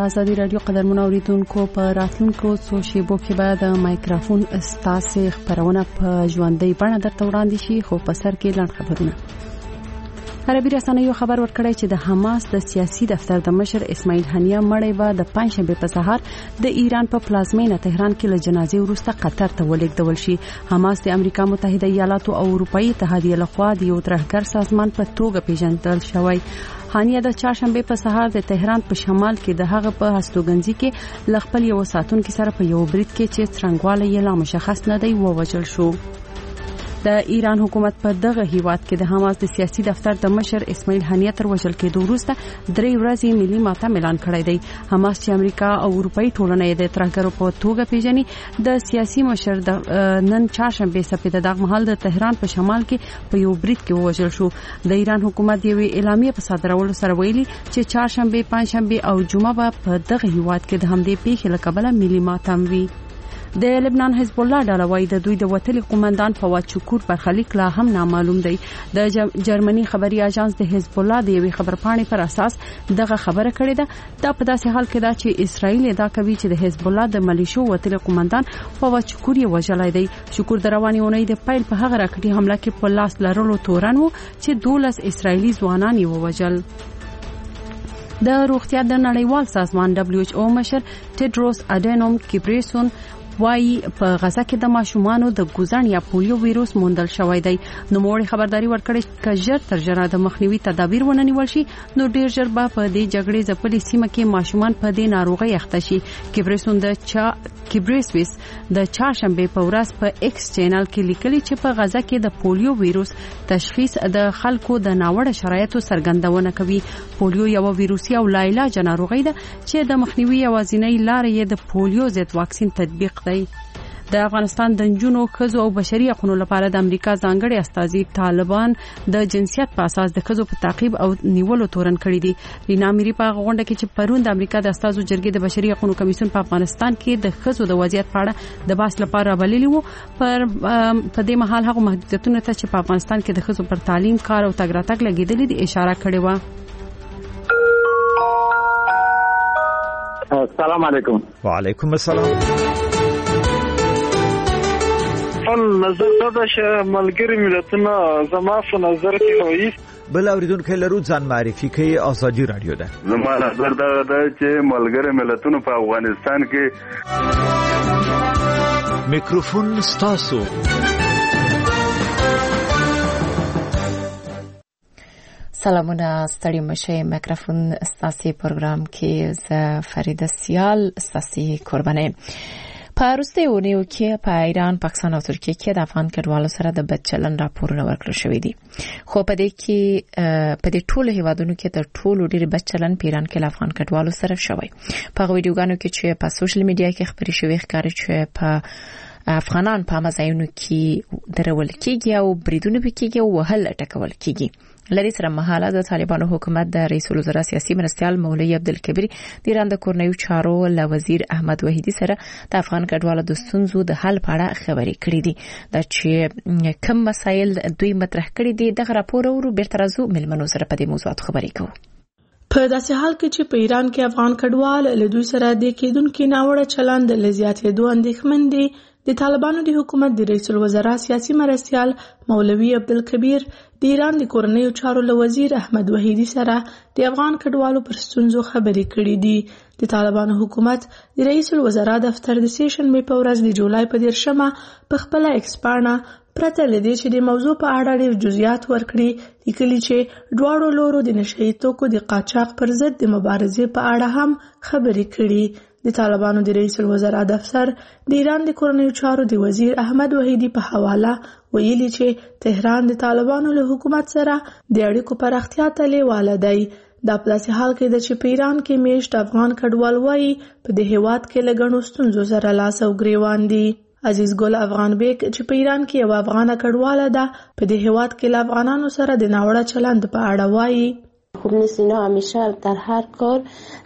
آزادي رادیو قدرمن اوریدونکو په راتلونکو څو شیبو کې به د مایکروفون استاسې خبرونه په ژوندۍ بڼه درته وړاندې شي، خو په سر کې لاندې خبرونه. عربي رسنیو خبر ورکړی چې د حماس د سیاسي دفتر د مشر اسماعیل هنیه مړی به د پنځشنبه په سهار د ایران په پلازمینه تهران کې له جنازې وروسته قطر ته ولېږدول شي. حماس د امریکا متحده ایالاتو او اروپאי اتحادیه لخوا د یو ترهګر سازمان په توګه پیژندل شوی. هانیه د چهارشنبه په سهار د تهران په شمال کې د هغه په هستوګنځي کې ل خپل یو ساتونکو سره په یو برید کې چې څرنګواله یې لا مشخص نه دی ووجل شو. د ایران حکومت په دغه هیواد کې د حماس د سیاسي دفتر د مشر اسماعیل هنیه تر وژل کېدو وروسته 3 ورځې ملي ماتم اعلان کړی دی. حماس چې امریکا او اروپאי ټولنه د ترهګرو په توګه پیژني، د سیاسي مشر د نن چهارشنبه سپېده د مهال د تهران په شمال کې په یو برید کې وژل شو. د ایران حکومت یو اعلامیه په صادرولو سره ویلي چې چهارشنبه، پنځشنبه او جمعه په دغه هیواد کې د همدې پیښې له کبله ملي ماتم وي. د لبنان حزب الله ډله وايي د دوی د وتلي قومندان فواد شکور برخلیک لا هم نامعلوم دی. د جرمني خبري اژانس د حزب الله د یوې خبرپاڼې پر اساس دغه خبره کړې ده. دا په داسې حال کې ده چې اسرائیل ادعا کوي چې د حزب الله د ملیشو وتلي قومندان فواد شکور یې وژلی دی. شکور د روانې اونۍ د پیل په هغه راکټي حمله کې په لاس لرلو تورن و چې 12 اسرائیلي ځوانان یې ووژل. د روغتیا د نړیوال سازمان WHO مشر ټیډروس اډینوم کیبریسون وایي په غزه کې د ماشومانو د ګوزن یا پولیو ویروس موندل شوی دی. نو موړي خبرداري ورکړي چې ژر تر ژره د مخنیوي تدابیر وننیول شي، نو ډیر ژر به په دې جګړې ځپلې سیمه کې ماشومان په دې ناروغي اخته شي. کیبریسوس د چهارشنبه په ورځ په ایکس چینل کې لیکلي چې په غزه کې د پولیو ویروس تشخیص د خلکو د ناوړه شرایطو څرګندونه کوي. پولیو یو ویروسي او لاعلاج ناروغي ده چې د مخنیوي یوازینۍ لار یې د پولیو ضد واکسین تطبیق دی. د افغانستان د نجونو، ښځو او بشري حقوقو لپاره د امریکا ځانګړي استازي طالبان د جنسیت په اساس د ښځو په تعقیب او نیولو تورن کړی دي. رینا میری په غونډه کې چې پرون د امریکا د استازو جرګې د بشري حقوقو کمیسیون په افغانستان کې د ښځو د وضعیت په اړه د بحث لپاره بللی وو، په دې مهال هغه محدودیتونه ته چې په افغانستان کې د ښځو پر تعلیم، کار او تګ راتګ لګیدلې دي اشاره کړې و. السلام علیکم. وعلیکم السلام. نظر دا چې ملګری ملتونه زما په نظر کې وایي بل اوریدونکو لرو ځان معرفي کوي. آزادي رادیو ده. زما نظر دا چې ملګری ملتونه په افغانستان کې میکروفون ستاسو. سلامونه، ستړي مشه. میکروفون ستاسو پروګرام کې زه فریده سیال ستاسو قربانه. په وروستیو اونیو کې په ایران، پاکستان او ترکیه کې د افغان کډوالو سره د بدچلن راپورونه ورکړل شوې دي. خو په دې ټولو هیوادونو کې د ټولو ډېر بدچلن په ایران کې د افغان کډوالو سره شوی. په ویډیوګانو کې چې په سوشل میډیا کې خبري شوې ښکاري چې په افغانان په مزایونو کې درول کېږي او بریدونه کېږي او وهل ټکول کېږي. لری سره مهاله د طالبانو حکومت د رئیس الوزرا سیاسي مرستيال مولوي عبدالکبیر د ایران د کورنیو چارو له وزیر احمد وحیدی سره د افغان کډوالو د ستونزو د حل په اړه خبرې کړې دي. دا چې کوم مسایل دوی مطرح کړي دي د راپور او بیرته راځو ملمنو سره په دې موضوعات خبرې کوو. په داسې حال کې چې په ایران کې افغان کډوال له دوی سره د کېدونکو ناوړه چلند له زیاتېدو اندېښمن دي. د طالبانو د حکومت د رئیس الوزرا سیاسي مرستيال مولوي عبدالکبیر د ایران د کورنیو چارو له وزیر احمد وحیدی سره د افغان کډوالو پر ستونزو خبرې کړې دي. د طالبانو حکومت د رئیس الوزرا دفتر د سیشن په ورځ د جولای په 10مه په خپل ایکس پاڼه پرته لدې چې د موضوع په اړه ډېر جزئیات ورکړي، لیکلي چې دواړو لورو د نشئی توکو د قاچاق پر ضد د مبارزې په اړه هم خبرې کړي. د طالبانو د رئیس الوزرا دفتر د ایران د کورنیو چارو د وزیر احمد وحیدی په حواله ویلي چې تهران د طالبانو له حکومت سره د اړیکو پراختیا ته لیواله دی. دا په داسې حال کې ده چې په ایران کې میشت افغان کډوال وایي په دې هیواد کې له ګڼو ستونزو سره لاس او ګریوان دي. عزیز ګل افغان بیگ چې په ایران کې یو افغانه کډواله ده، په دې هیواد کې له افغانانو سره د ناوړه چلند په اړه وایي. خوب نیست. اینا همیشه در هر کار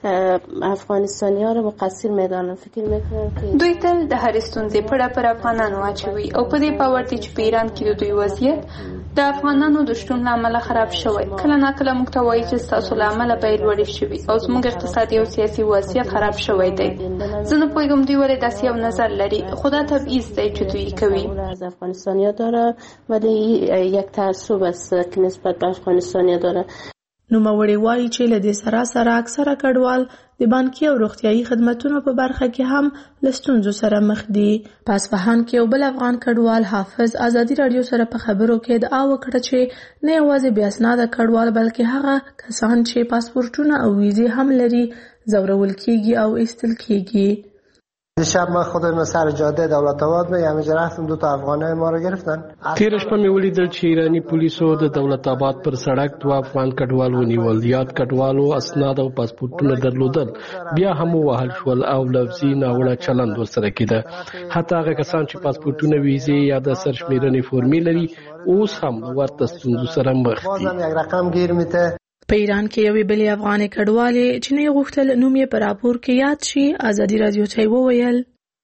افغانستانی ها رو مقصر میدانن. فکر میکنن که دوی تل د هر ستونزې پړه پر افغانانو اچوي او په دې باور دي چې په ایران کې د دوی وضعیت د افغانانو د شتون له امله خراب شوی. کله ناکله موږ ته وایي چې ستاسو له امله بیې لوړې شوي او زموږ اقتصادي او سیاسي وضعیت خراب شوی دی. زه نه پوهیږم دوی ولې داسې یو نظر لري، خو دا تبعیض دی چې دوی کوي. از افغانستانیا داره ولی یک تعصب است که نسبت به افغانستانیا داره. نوموړی وایي چې له دې سره اکثره کډوال د بانکي او روغتیايي خدماتو په برخه کې هم له ستونزو سره مخ دي. په اصفهان کې یو بل افغان کډوال حافظ ازادي رادیو سره په خبرو کې ادعا وکړه چې نه یوازې بې اسناده کډوال بلکې هغه کسان چې پاسپورتونه او ویزې هم لري ځورول کیږي او ایستل کیږي. دیشب من خودم سر جاده دولت آباد به همینجا رفتم، 2 افغانای ما رو گرفتن. تیر شپه مې ولیدل چې ایرانی پولیسو د دولت آباد پر سړک 2 افغان کډوال ونیول. یاد کډوالو اسناد او پاسپورتونه درلودل، بیا هم وهل شول او لفظي ناوړه چلند ورسره کېده. حتی هغه کسان چې پاسپورتونه، ویزې یا د سرشمیرنې فورمې لري اوس هم ورته ستونزو سره مخ دي. یک رقم گیر میته. په ایران کې یوې بلې افغانې کډوالې چې نه غوښتل نوم یې په راپور کې یاد شي ازادي رادیو ته وویل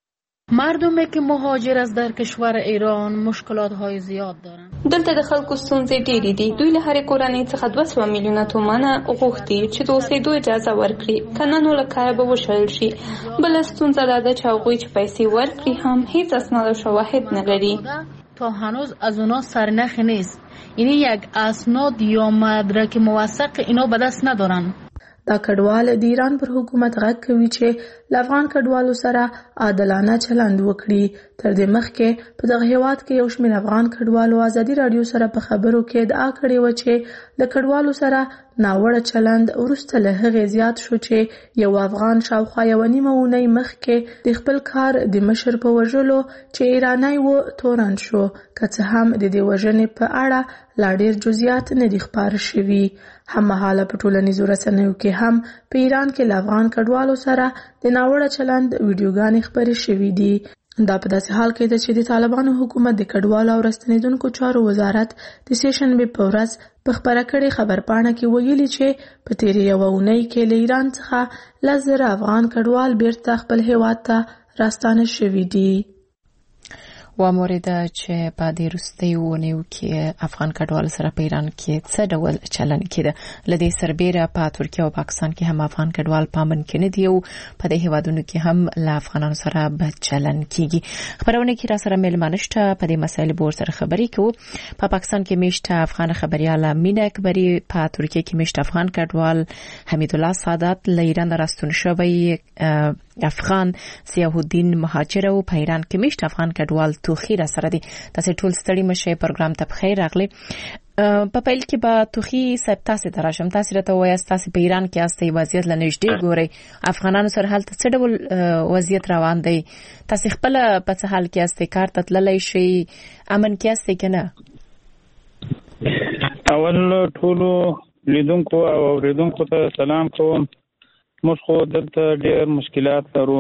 مردمی که مهاجر از در کشور ایران مشکلات‌های زیاد دارند. دلته د خلکو ستونزې ډېرې دي. دوی له هرې کورنۍ څخه 2 میلیونه تومانه غوښتي چې د اوسېدو اجازه ورکړي، کنه نو له کاره به وشړل شي. بله ستونزه دا ده چې هغوی چې پیسې ورکړي هم هیڅ اسناد او شواهد نه لري. تا هنوز از اونا سرنخ نیست، یعنی یک اسناد یا مدرک موثق اینا به دست ندارن. دا کډوال د ایران پر حکومت غږ کوي چې له افغان کډوالو سره عادلانه چلند وکړي. تر دې مخکې په دغه هیواد کې یو شمېر افغان کډوالو ازادي رادیو سره په خبرو کې ادعا کړې و چې له کډوالو سره ناوړه چلند وروسته له هغې زیات شو چې یو افغان شاوخوا 1.5 اونۍ مخکې د خپل کار د مشر په وژلو چې ایرانی و تورن شو. که څه هم د دې وژنې په اړه لا ډېر جزئیات نه دي خپاره شوي. هممهاله په ټولنیزو رسنیو کې هم په ایران کې له افغان کډوالو سره د ناوړه چلند ویډیوګانې خپرې شوې دي. دا په داسې حال کې ده چې د طالبانو حکومت د کډوالو او راستنېدونکو چارو وزارت د سېشنبې په ورځ په خپره کړې خبرپاڼه کې ویلي چې په تېرې 1 اونۍ کې له ایران څخه 10,000 افغان کډوال بیرته خپل هیواد ته راستانه شوي دي. و مورد چې په دې وروستیو اونیو کې افغان کډوال سره په ایران کې څه ډول چلند کېده. له دې سربیره په ترکیه او پاکستان کې هم افغان کډوال پامن کې نه دي او په دې هیوادونو کې هم له افغانانو سره بد چلند کیږي. خبرونه کې را سره مېلمانه شته، په دې مسایلو به ورسره خبرې کوو. په پاکستان کې میشته افغان خبرياله مینه اکبري، په ترکیه کې میشته افغان کډوال حمید الله سعادت، له ایران راستون شوی افغان ضیاء الدین مهاجر او په ایران کې میشته افغان کډوال توخی را سره دي. تاسو ټول ستړي مشه پروګرام ته بخیر راغلي. په پیل کې به توخی صاحب تاسو ته راشم. تاسو راته وایي تاسو په ایران کې استي وضعیت لنیږدې ګوري، افغانانو سره حالت څه ډول وضعیت روان دی؟ تاسو خپل په څه حال کې استي کار ته تللی شي، امن کې استي کنه؟ اول ټولو لیدونکو او اوریدونکو ته سلام کوم. موږ خو دلته ډېر مشکلات لرو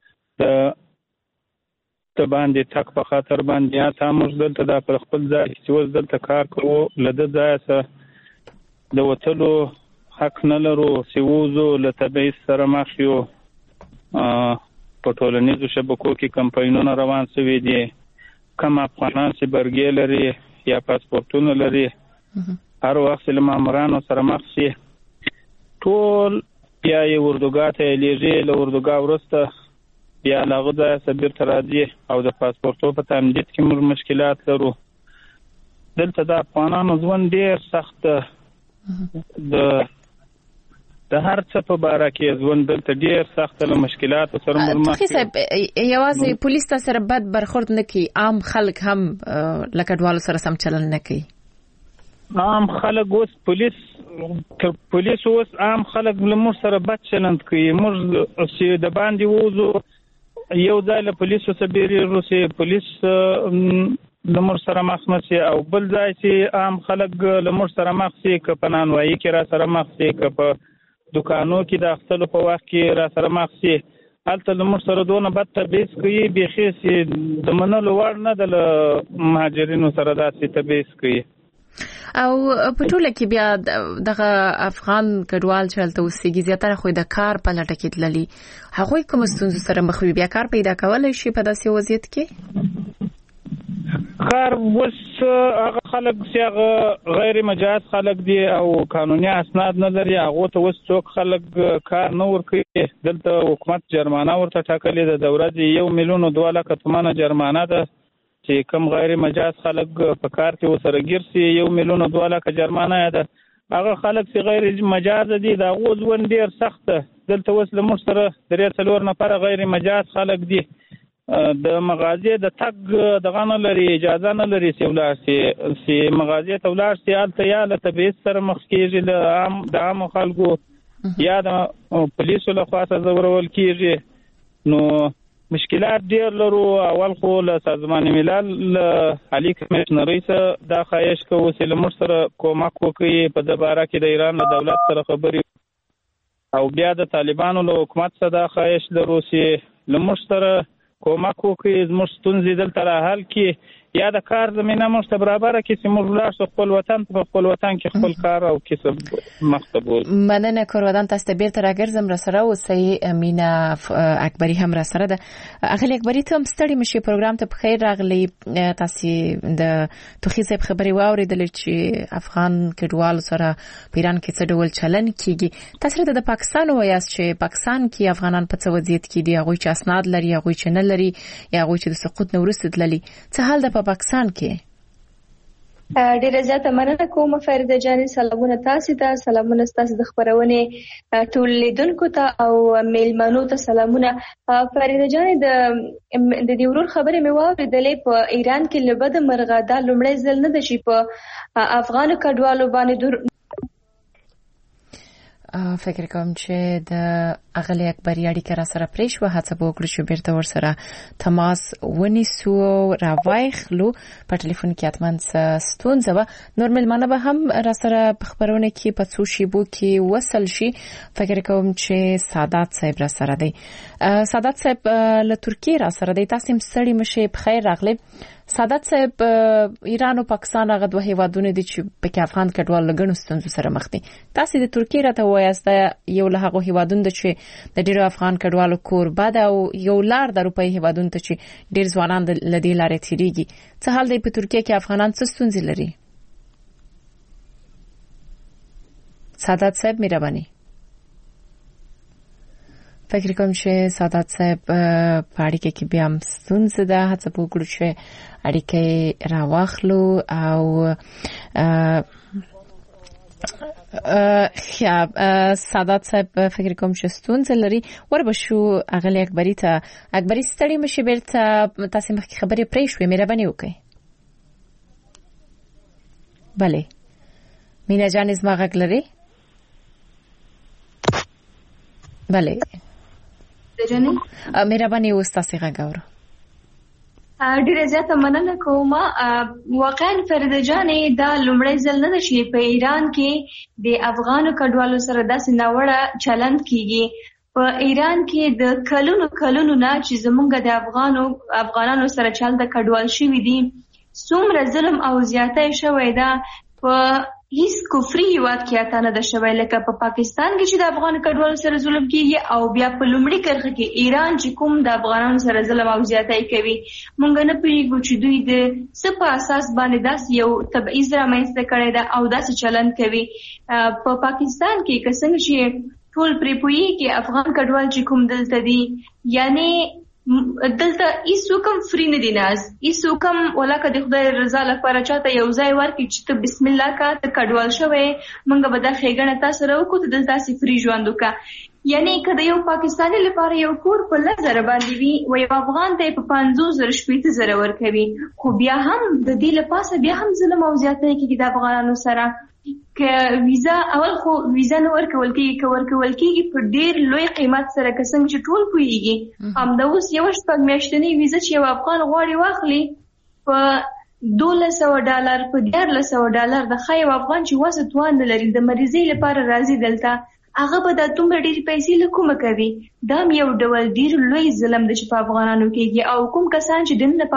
د باندې تک په خاطر باندې یا موږ دلته د خپل ځای چې اوس دلته کار کوو له دې ځایه د وتلو حق نه لرو چې ووځو له تبعیض سره مخ یو. په ټولنیزو شبکو کې کمپاینونه روان شوي دي. کم افغانان چې برګې لري یا پاسپورتونه لري هر وخت له مامورانو سره مخ شي، ټول بیا یې اردوګاه ته لیږي. له اردوګاه وروسته بیا له هغه ځایه سفیر ته راځي او د پاسپورتو په تمدید کې موږ مشکلات لرو. دلته د افغانانو ژوند ډېر سخت ده. د هر څه په باره کې ژوند دلته ډېر سخت له مشکلاتو سره مخ دي. یوازې پولیس ته سره بد برخورد نه کوي، عام خلک هم له کډوالو سره سم چلند نه کوي. عام خلک اوس پولیس اوس عام خلک له موږ سره بد چلند کوي. موږ چې د باندې ووځو یو ځای له پولیسو سره بیریږو چې پولیس له موږ سره مخ نه شي، او بل ځای چې عام خلک له موږ سره مخ شي، که په نانوایي کې را سره مخ شي، که په دکانو کې د اخیستلو په وخت کې را سره مخ شي، هلته له موږ سره دونه بد تبعیض کوي بیخي چې د منلو وړ نه ده. له مهاجرینو سره داسې تبعیض کوي. او په ټوله کې بیا دغه افغان کډوال چې هلته اوسېږي زیاتره خو د کار په لټه کې تللي، هغوی کوم ستونزو سره مخ وي؟ بیا کار پیدا کولی شي په داسې وضعیت کې؟ کار وس هغه خلک چې هغه غیر مجاز خلک دي او قانوني اسناد نه لري هغه ته وس څوک خلک کار نه ورکوي. دلته حکومت جرمانه ورته ټاکلې ده د ورځې 1,02,00,000 تومانه جرمانه ده چې کم غیر مجاز خلک په کار کې وسره ګیر سي 1,02,00,000 جرمانه ده. هغه خلک چې غیر مجاز دي دا غوځ ون ډیر سخت دلته وس له موږ سره 3-4 نفر غیر مجاز خلک دي د مغازې د تګ دغه نه لري اجازه نه لري چې ولاړ سي مغازې ته ولاړ سي هلته یا له تبعیض سره مخ کېږي د عامو خلکو یا د پولیسو لخوا ځورول کېږي. نو مشکلات ډېر لرو. اول خو له سازمان ملل عالي کمیشنرۍ څخه دا خواهش کوو چې له موږ سره کومک وکړي په دې باره کې د ایران له دولت سره خبرې او بیا د طالبانو له حکومت څخه دا خواهش لرو چې له موږ سره کومک وکړي زموږ ستونزې دلته راحل کړي یا د کار زمینه موږ ته برابره کړي چې موږ ولاړ شو خپل وطن ته په خپل وطن کې خپل کار او کسب مخته بوځو. مننه کورودان تاسو ته بیرته راګرځم را سره اوسئ. مینا اکبری هم را سره ده. اغلی اکبری ته هم ستړي مشي پروګرام ته بخیر راغلی. تاسو د توخي صاحب خبري واوریدل چې افغان کډوال سره په ایران کې څه ډول چلن کیږي. تاسو د پاکستان وایاست چې پاکستان کې افغانان په څه وضعیت کې دي هغه چې اسناد لري هغه چې نه لري یا هغه چې د سقوط نه وروسته تللي څه حال ده په پاکستان کې؟ ډیره زیاته مننه کوم فریده جانې. سلامونه تاسو ته، سلامونه تاسو د خبرونه ټول لیدونکو ته او میلمنو ته سلامونه. فریده جانې د دې ورور خبرې مې واورېدلې په ایران کې لبد مرغه دا لومړی ځل نه ده چې په افغان کډوالو باندې فکر کوم چې د اغلی اکبری اړیکه را سره پرې شو. هڅه وکړو چې بیرته ورسره تماس ونیسو راوایخلو. په ټلیفون کې اتمن ستونزه و. نور ملمانه به هم را سره په خبرونه کې په څو شیبو کې وصل شي. فکر کوم چې سادات صاحب را سره دی. سادات صاحب له ترکیه را سره دی. تاسو هم ستړي مشه په خیر راغلی. سادات صاحب ایران او پاکستان هغه دوه هیوادونه دي چې په افغان کډوال لګنو ستونزو سره مخ دي. تاسو د ترکیه راته وایاست یو له هغه هیوادونو چې د ډیرو افغان کډوالو کوربه ده او یو لار د اروپאי هیوادونو ته چې ډیر ځوانان د لدی لارې تیریږي. څه حال دی په ترکیه کې افغانان څه ستونزې لري؟ سادات صاحب مهرباني. فکر کوم چې سادات صاحب په اړیکه کې بیا هم ستونزه ده. هڅه وکړو چې اړیکه راواخلو او سادات صاحب فکر کوم چې ستونزه لري. وربشو اغلی اکبری ته. اکبری ستړي مشه بیرته تاسو مخکې خبرې پرې شوې مهرباني وکړئ. بله مینا جان زما غږ لري؟ بله مهرباني وستاسو غږ اورو. ډیره زیاته مننه کوم. واقعا فریده جانې دا لومړی ځل نه ده چې په ایران کې د افغانو کډوالو سره داسې ناوړه چلند کیږي. په ایران کې د کلونو نه چې زمونږ د افغانانو سره چل د کډوال شوي دي څومره ظلم او زیاتی شوی ده په هیڅ کفري هیواد کې اته نه ده شوی لکه په پاکستان کې چې د افغان کډوالو سره ظلم کیږي او بیا په لومړي کرښه کې ایران چې کوم د افغانانو سره ظلم او زیاتی کوي. مونږ نه پوهیږو چې دوی د څه په اساس باندې داسې یو تبعیض رامنځته کړی ده او داسې چلند کوي. په پاکستان کې که څنګه چې ټول پرې پوهیږي افغان کډوال چې کوم دلته دي یعنی دلته هیڅوک هم فری نه دي ناز هیڅوک هم ولکه د خدای رضا لپاره چاته یو ځای ورکړي چې ته بسم الله کا ته کډوال شوی مونږ به دا ښېګڼه تاسو راوکړو ته دلته سي فری ژوند وکړه. یعنی که د یو پاکستاني لپاره یو کور په 10,000 باندې وي و یو افغان ته په 50,000 ورکوي خو بیا هم د دې لپاره بیا هم ظلم او زیاتی کوي د افغانانو سره. که ویزا اول خو ویزا نه ورکول کېږي په ډیر لوی قیمت سره که څنګه چې ټول پوهیږي. همدا اوس یو شپږ میاشتنی ویزا چې یو افغان غواړي واخلي په $1,200 په $1,400 د خای افغان چې واسه توان نه لري د مریضۍ لپاره راځي دلته هغه به د دومره ډېری پیسې له کومه کوي. دا یو ډول ډیر لوی ظلم دی چې په افغانانو کېږي او کوم کسان چې دنه په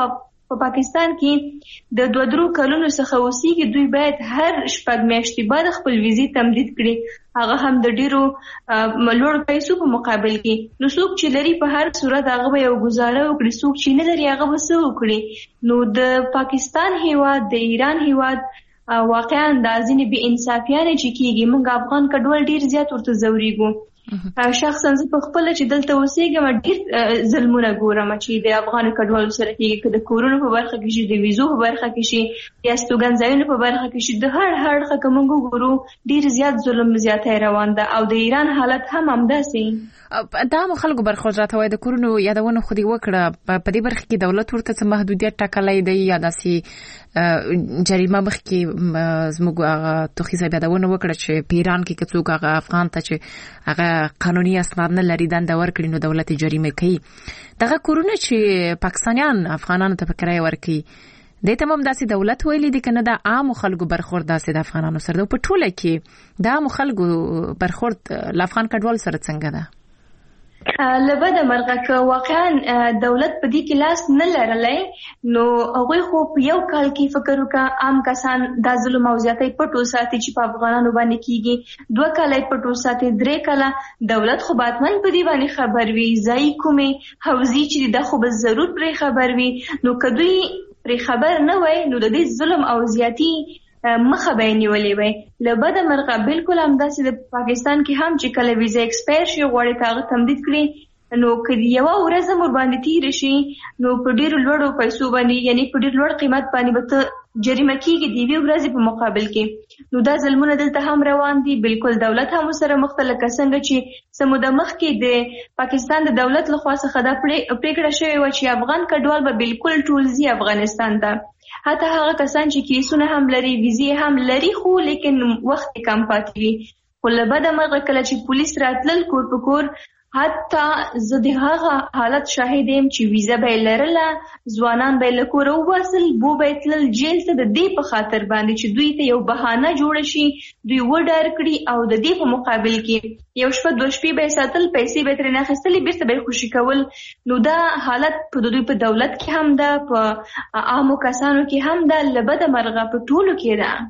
په پاکستان کې د 2-3 کلونو څخه اوسېږي دوی باید هر 6 میاشتې بعد خپل ویزې تمدید کړي، هغه هم د ډیرو لوړ پیسو په مقابل کې. نو څوک چې لري په هر صورت هغه به یو گزاره وکړي، څوک چې نه لري هغه به څه وکړي. نو د پاکستان هیواد د ایران هیواد واقعا د ځینې بې انصافیانه چې کېږي، موږ افغان کډوال ډیر زیات ورته ځورېږو. شخصا زه په خپله چې دلته اوسېږم ډېر ظلمونه ګورم چې د افغانو کډوالو سره کېږي، که د کورونو په برخه کې شي، د ویزو په برخه کې شي، یا استوګنځایونو په برخه کې شي، د هر اړخه که موږ وګورو ډېر زیات ظلم زیاتی روان ده او د ایران حالت هم همداسې. دا مو خلکو برخورد راته وایي، د کورونو یادونه خو دې وکړه، په دې برخه کې دولت ورته څه محدودیت ټاکلی دی یا داسې جریمه مخکې زموږ توخي صاحب یادونه وکړه چې په ایران کې که څوک هغه افغان ته چې هغه قانوني اسناد نه لري دنده ورکړي نو دولت جریمه کوي. دغه کورونه چې پاکستانیان افغانانو ته په کرایه ورکوي دې ته هم داسې دولت ویلي دي که نه د عامو خلکو برخورد داسې د افغانانو سره ده؟ په ټوله کې د عامو خلکو برخورد له افغان کډوال سره څنګه ده؟ له بده مرغه که واقعا دولت په دې کې لاس نه لرلی نو هغوی خو په یو کال کې فکر وکړه عام کسان دا ظلم او زیاتی پټ وساتي چې په افغانانو باندې کېږي، 2 کاله یې پټ وساتي، 3 کاله دولت خو باتمن په دې باندې خبر وي، ځایي کومې حوزې چې دا خو به ضرور پرې خبر وي. نو که دوی پرې خبر نه وای نو د دې ظلم او زیاتی مخه به یې نیولې وای. له بده مرغه بالکل همداسې د پاکستان کې هم چې کله ویزا ایکسپایر شي غواړي که هغه تمدید کړي نو که یوه ورځ هم ورباندې تېره شي نو په ډېرو لوړو پیسو باندې یعنی په ډېر لوړ قیمت باندې به ته جریمه کېږي د یوې ورځې په مقابل کې. نو دا ظلمونه دلته هم روان دي، بالکل دولت هم ورسره مخ ته لکه څنګه چې څه موده مخکې د پاکستان د دولت لخوا څخه دا پرېکړه شوې وه چې افغان کډوال به بالکل ټول ځي افغانستان ته، حتی هغه کسان چې کیسونه هم لري ویزې هم لري خو لیکن وخت کم پاتې وي. خو له بده مرغه کله چې پولیس راتلل کور په کور، حتی زه د هغه حالت شاهد یم چې ویزه به یې لرله، ځوانان به یې له کوره وباسل، بو به یې تلل جیل ته د دې په خاطر باندې چې دوی ته یو بهانه جوړه شي، دوی وډار کړي او د دې په مقابل کې یو شپه 2 شپې به یې ساتل، پیسې به یې ترې نه اخیستلې، بیرته به یې خوشي کول. نو دا حالت په دوی په دولت کې هم ده، په عامو کسانو کې هم ده، له بده مرغه په ټولو کې ده.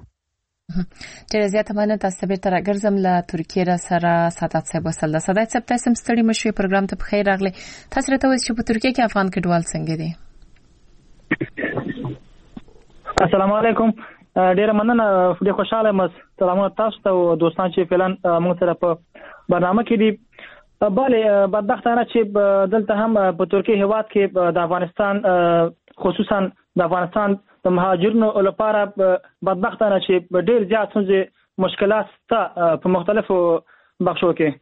ډېره زیاته مننه. تاسو ته بیرته راګرځم له ترکیې را سره سادات صاحب وصل ده. سادات صاحب تاسو هم ستړي مه شئ، پروګرام ته په خیر راغلی. تاسو راته ووایئ چې په ترکیه کې افغان کډوال څنګه دي؟ السلام علیکم. ډېره مننه، ډېر خوشحاله یم. سلامونه تاسو ته او دوستان چې فعلا موږ سره په برنامه کې دي. بله بدبختانه چې دلته هم په ترکیه هیواد کې د افغانستان خصوصا د افغانستان د مهاجرینو لپاره بدبختانه چې ډېر زیات ستونزې مشکلات شته په مختلفو بخشو کې.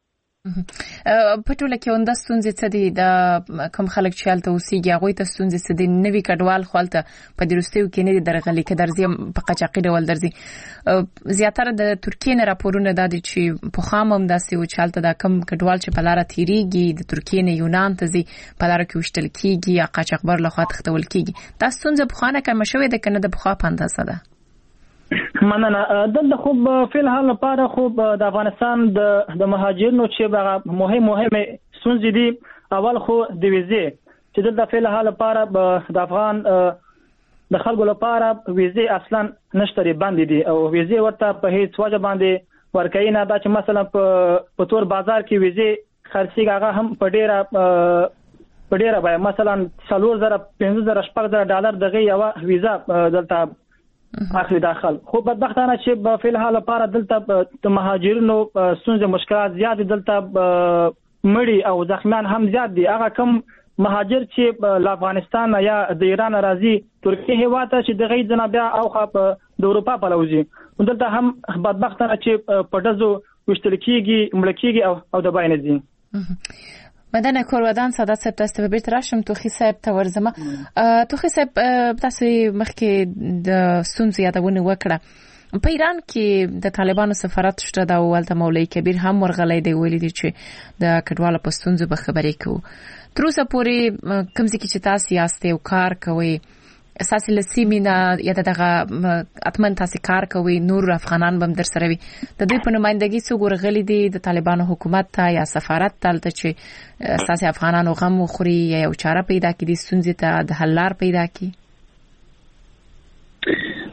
په ټوله کې همدا ستونزې څه دي؟ د کوم خلک چې هلته اوسېږي هغوی ته ستونزې څه دي؟ نوي کډوال خو هلته په دې وروستیو کې نه دي درغلي، که درځي په قاچاقي ډول درځي. زیاتره د ترکیې نه راپورونه دا دي چې پخوا هم همداسې و چې هلته دا کوم کډوال چې په لاره تېرېږي د ترکیې نه یونان ته ځي په لاره کې وشتل کېږي یا قاچاقبر لخوا تښتول کېږي. دا ستونزه پخوا نه کمه شوې ده که نه د پخوا په اندازه ده؟ مننه. دلته خو فی الحال لپاره خو د افغانستان د مهاجرینو چې مهمه ستونزې دي. اول خو د ویزې چې دلته فی الحال لپاره د افغان د خلکو لپاره ویزې اصلا نشته، بندې دي او ویزې ورته په هیڅ وجه باندې ورکوي نه. دا چې مثلا په تور بازار کې ویزې خرڅېږي هغه هم په ډېره بیه، مثلا 4,000 5,000 $6,000 دغه یوه ویزه دلته اخلي داخل. خو بدبختانه چې په الحال لپاره دلته د مهاجرینو ستونزې مشکلات زیات دي، دلته مړي او زخمیان هم زیات دي. هغه کم مهاجر چې له افغانستان یا د ایران راځي ترکیه هیواد ته چې دغه ځنه بیا اوخه د اروپا په لوزي، دلته هم بدبختانه چې په دزو وشتل کېږي، مړ کېږي او د باینه دي. مدنه کورودان سادات صاحب تاسو ته بیرته راشم. توخي صاحب ته ورځم. توخي صاحب تاسو مخکې د ستونزې یادونه وکړه. په ایران کې د طالبانو سفارت شته دا ولته مولوی کبیر هم ورغلی دی، ویلي دی چې د کډوالو په ستونزو به خبرې کوو. تر اوسه پورې کوم ځای کې چې تاسو یاست او کار کوئ اساسي لسیمینا یا دغه اتمن تاسو کار کوي، نور افغانان بم در سره وي، د دوی په نمائندګي څو ورغلي دي د طالبانو حکومت ته یا سفارت ته چې اساسي افغانانو غم وخوري یا یو چاره پیدا کړي ستونزې ته د حل لار پیدا کړي؟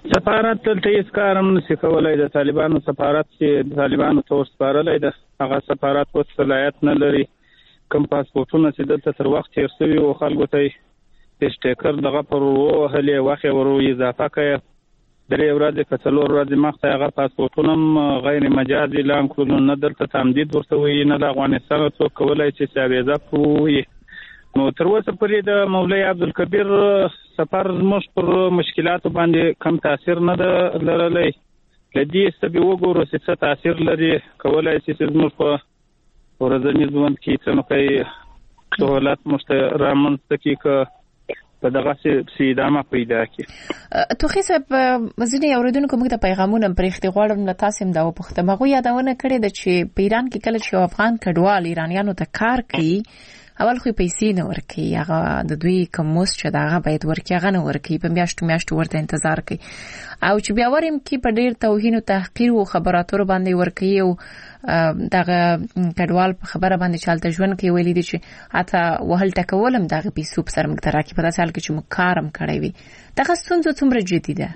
سفارت دلته هیڅ کار هم نشي کولای. د طالبانو سفارت چې طالبانو ته ورسپارلی ده هغه سفارت اوس صلاحیت نه لري. کوم پاسپورټونه چې دلته تر وخت تېر شوي وو خلکو ته یې سټیکر دغه پر ووهلې وخت یې ور اضافه کړی 3 ورځې که 4 ورځې مخته هغه پاسپورټونه هم غیر مجاز اعلان کړل. نه دلته تمدید ورته وایي نه د افغانستان څوک کولی چې ساویزه پرې ووایي. نو تر اوسه پورې د مولوي عبدالکبیر سفر زموږ پر مشکلاتو باندې کم تاثیر نه ده لرلی. له دې څه به وګورو چې څه تاثیر لري کولی شي چې زموږ په ورځني ژوند کې څه نوی سهولت موږ ته رامنځته کړي که په دغسې ادامه پیدا کړي. توخي صاحب ځینې اورېدونکو موږ ته پیغامونه پرېښتي غواړم له تاسې هم دا وپوښتم. هغوی یادونه کړې ده چې په ایران کې کله چې یو افغان کډوال ایرانیانو ته کار کوي اول خو پیسې نه ورکوي. هغه د دوی کوم مزد چې د هغه باید ورکوي هغه نه ورکوي. په میاشتو ورته انتظار کوي او چې بیا وریم کې په ډېر توهین او تحقیر او خبراتو باندې ورکوي او دغه کډوال په خبره باندې چالت ژوند کوي ویلي دي چې اته وهل ټکول هم دغه پیسو په سر مقدار کې په داسې حال کې چې موږ کار هم کړی وي. دغه ستونزه څومره جدي ده؟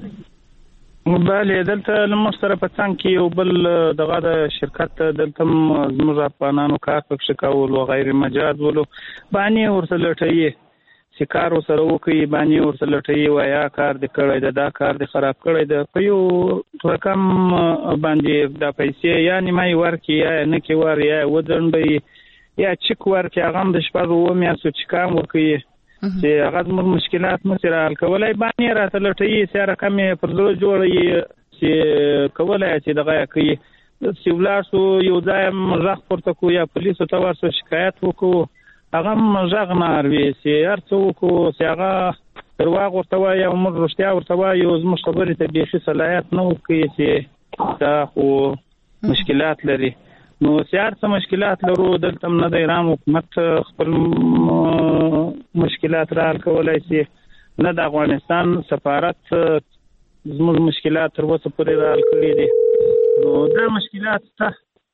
بله دلته زموږ سره په څنګ کې یو بل دغه د شرکت دلته زموږ افغانانو کار پکښې کول او غیر مجاز ولو باندې ورته لټوي چې کار ورسره وکړي باندې ورته لټوي وایي کار دې کړی ده دا کار دې خراب کړی ده. په یو رقم باندې دا پیسې یا نیمایي ورکړي یا نه کې ور یا وځنډوي یا چک ورکړي هغه هم د 6 میاشتو چې کام وکړي چې هغه زموږ مشکلات نشي حل کولی باندې راته لټوي چې رقم یې پر زړه جوړوي چې کولی چې دغه یې کوي چې ولاړ شو یو ځای هم غږ پورته کړو یا پولیسو ته ورسو شکایت وکړو هغه هم غږ نه اروي چې هر څه وکړو چې هغه درواغ ورته وایي او موږ رښتیا ورته وایو زموږ خبرې ته بیخي صلاحیت نه ورکوي چې دا خو مشکلات لري. نو سیار څه مشکلات لرو دلته هم نه د ایران حکومت خپل مشکلات را حل کولی شي نه د افغانستان سفارت زموږ مشکلات تر اوسه پورې را حل کړي دي. نو دا مشکلات شته.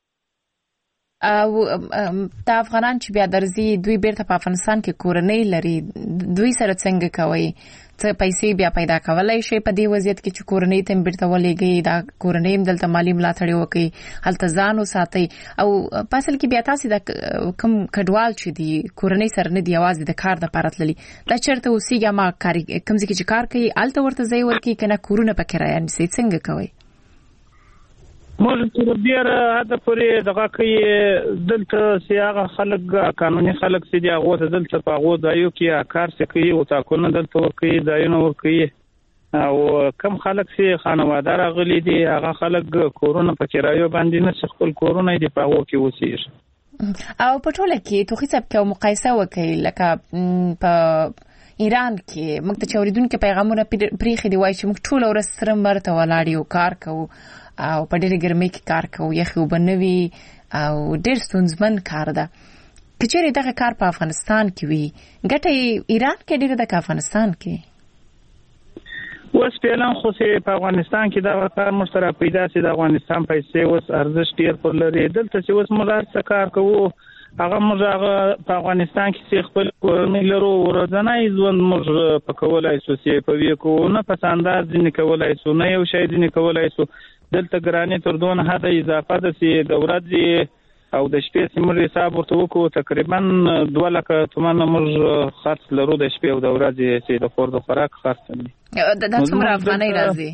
او د افغانان چې بیا درځي دوی بیرته په افغانستان کې کورنۍ لري دوی سره څنګه کوي؟ څه پیسې بیا پیدا کولای شي په دې وضعیت کې چې کورنۍ ته بیرته ولېږي دا کورنۍ هم دلته مالی ملاتړ وکړي هلته ځان وساتي او په اصل کې بیا تاسې د کوم کډوال چې دي کورنۍ سره نه دي یوازې د کار دپاره تللي دا چېرته اوسېږي ما کوم ځای کې چې کار کوي هلته ورته ځای ورکوي که نه کورونه په کرایه نیسي څنګه کوي؟ موږ تر ډېره حده پورې دغه کوي دلته چې هغه خلک قانوني خلک چې دي هغو ته دلته په هغو ځایو کې کار چې کوي اتاقونه دلته ورکوي ځایونه ورکوي او کم خلک چې خانواده راغلي دي هغه خلک کورونه په کرایو باندې نه چې خپل کورونه دي په هغو کې اوسېږي. او په ټوله کې توخي صاحب که مقایسه وکړئ لکه په ایران کې موږ ته چې اورېدونکي پیغامونه پرېښي دي وایي چې موږ ټوله ورځ سره لمر ته ولاړ یو کار کوو او په ډېرې ګرمۍ کې کار کوو یخې اوبه نه وي او ډېر ستونزمن کار ده. که چېرې دغه کار په افغانستان کې وي ګټه یې ایران کې ډېره ده که افغانستان کې؟ اوس فعلا خو چې په افغانستان کې دغه کار موږ سره پیدا شي د افغانستان پیسې اوس ارزښت ډېر پر لري. دلته چې اوس موږ هر څه کار کوو هغه موږ هغه په افغانستان کې چې خپل کورنۍ لرو ورځنی ژوند موږ په کولی شو چې په ویې کوو نه په انداز ځینې کولی شو نه یو شی ځینې کولی شو. دلته ګرانې تر دونه حده اضافه ده چې د ورځې او د شپې چې موږ حساب ورته وکړو تقریبا 2 لکه تومنه موږ خرڅ لرو د شپې او د ورځې چې د خور د خوراک خرڅ دي. دا څومره افغانۍ راځي؟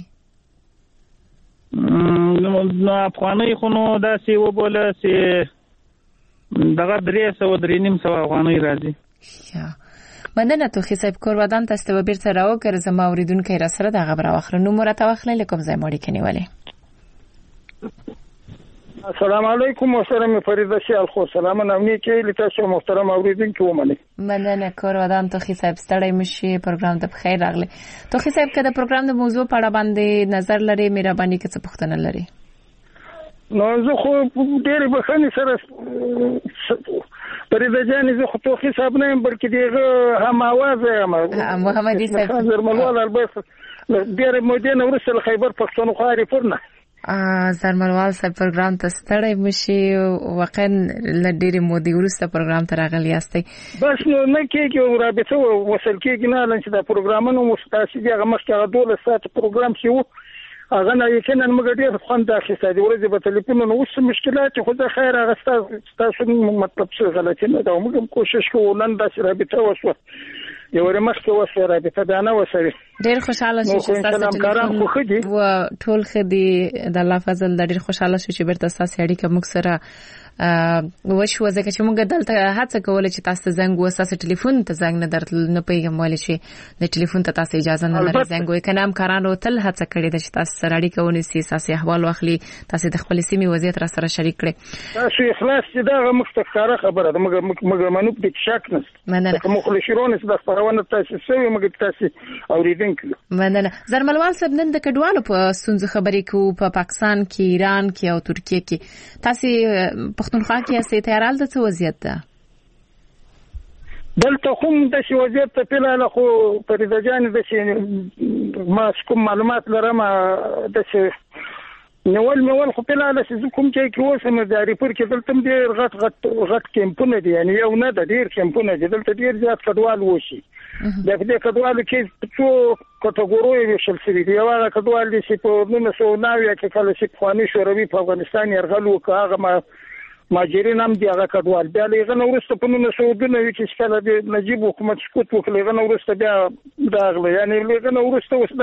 نو افغانۍ خو نو داسې وبوله چې دغه 300-350 افغانۍ راځي. مننه توخي صاحب کورودان تاسو ته بیرته راوګرځم اوریدونکي را سره د خبر واخره نو مرته واخلې لکم ځای مړی کني ولې. السلام علیکم محترم فریده سیال خو سلام نامنی کې لته محترم اوریدونکو ومني. مننه کورودان توخي صاحب ستړی مشي پروګرام ته بخیر راغله. توخي صاحب کله پروګرام د موضوع په اړه باندې نظر لري مهرباني کې څه پوښتنه لري؟ نو زه خو ډېر بخښنې سره فریده جان زه خو توخي صاحب نه یم بلکې دغه هم आवाज یم محمدي صاحب زرملوال البته ډېر مودې نه ورسره خیبر پښتونخوا ریفورنه زرملوال صاحب پروګرام ته ستړی مشي واقعا لډېری مودې وروسته پروګرام ته راغلی یاستئ بس نو نه کېږي رابطه وصل کېږي نه لنچې دا پروګرامونه مستاسي دي هغه مخکې هغه 12 ساعت پروګرام چې وو هغه نه یقینا موږ ډېر خوند اخیستی دی ورځې په ټلیفونونو اوس مشکلات خو د خیر هغه ستاسو مطلب څه غلطي نه ده موږ هم کوشش کوو نن داسې رابطه وشوه یو مخکې وسه رابطه دا نه وسه ډېر خوشاله شو چې تاسو ټلیفون و ټول خدي د الله فضل ډېر خوشاله شو چې بیرته تاسو اړیکه موږ سره وشو ځکه چې موږ دلته هڅه کوله چې تاسو زنګ وساسه ټلیفون ته زنګ نه درتل نه پیغام ولې چې د ټلیفون ته تاسو اجازه نه لرئ زنګ وای کنه هم کارانو تل هڅه کړې ده چې تاسو سره اړیکه ونیسي تاسو احوال واخلي تاسو د خپل سیمې وضعیت را سره شریک کړئ تاسو اخلاص چې دا مختکاره خبره ده موږ منوب د شک نه کوم خلشرونه د خبرونه تاسو سوي موږ تاسو اوریدونکو مننه زرملوال صاحب نن د کډوالو په ستونزې خبرې کو په پاکستان کې ایران کې او ترکیه کې تاسو پښتونخوا کې اسې تیارال د څه وضعیت ده دلته کوم د شي وضعیت ته پیلاله خو پرېده جان د شي ما کوم معلومات لرم د شي نول خو پیلاله چې کوم چې کې وسم د ریپور کې دلته ډېر غټ کیمپونه دي یعنی یو نه د ډېر کیمپونه دي دلته ډېر زیات کډوال وشي د دې کډوالو کې څو کټګوري وشل شوی دی یو هغه کډوال دي چې په 1990 کې کله چې خواني شوروي په افغانستان يرغل وکړ هغه ماجرین هم دی هغه کډوال بیا لږه نورسته په 1990 کې چې کله د نجیب حکومت سقوط وکړ لږه نورسته بیا داغله یعنی لږه نورسته اوس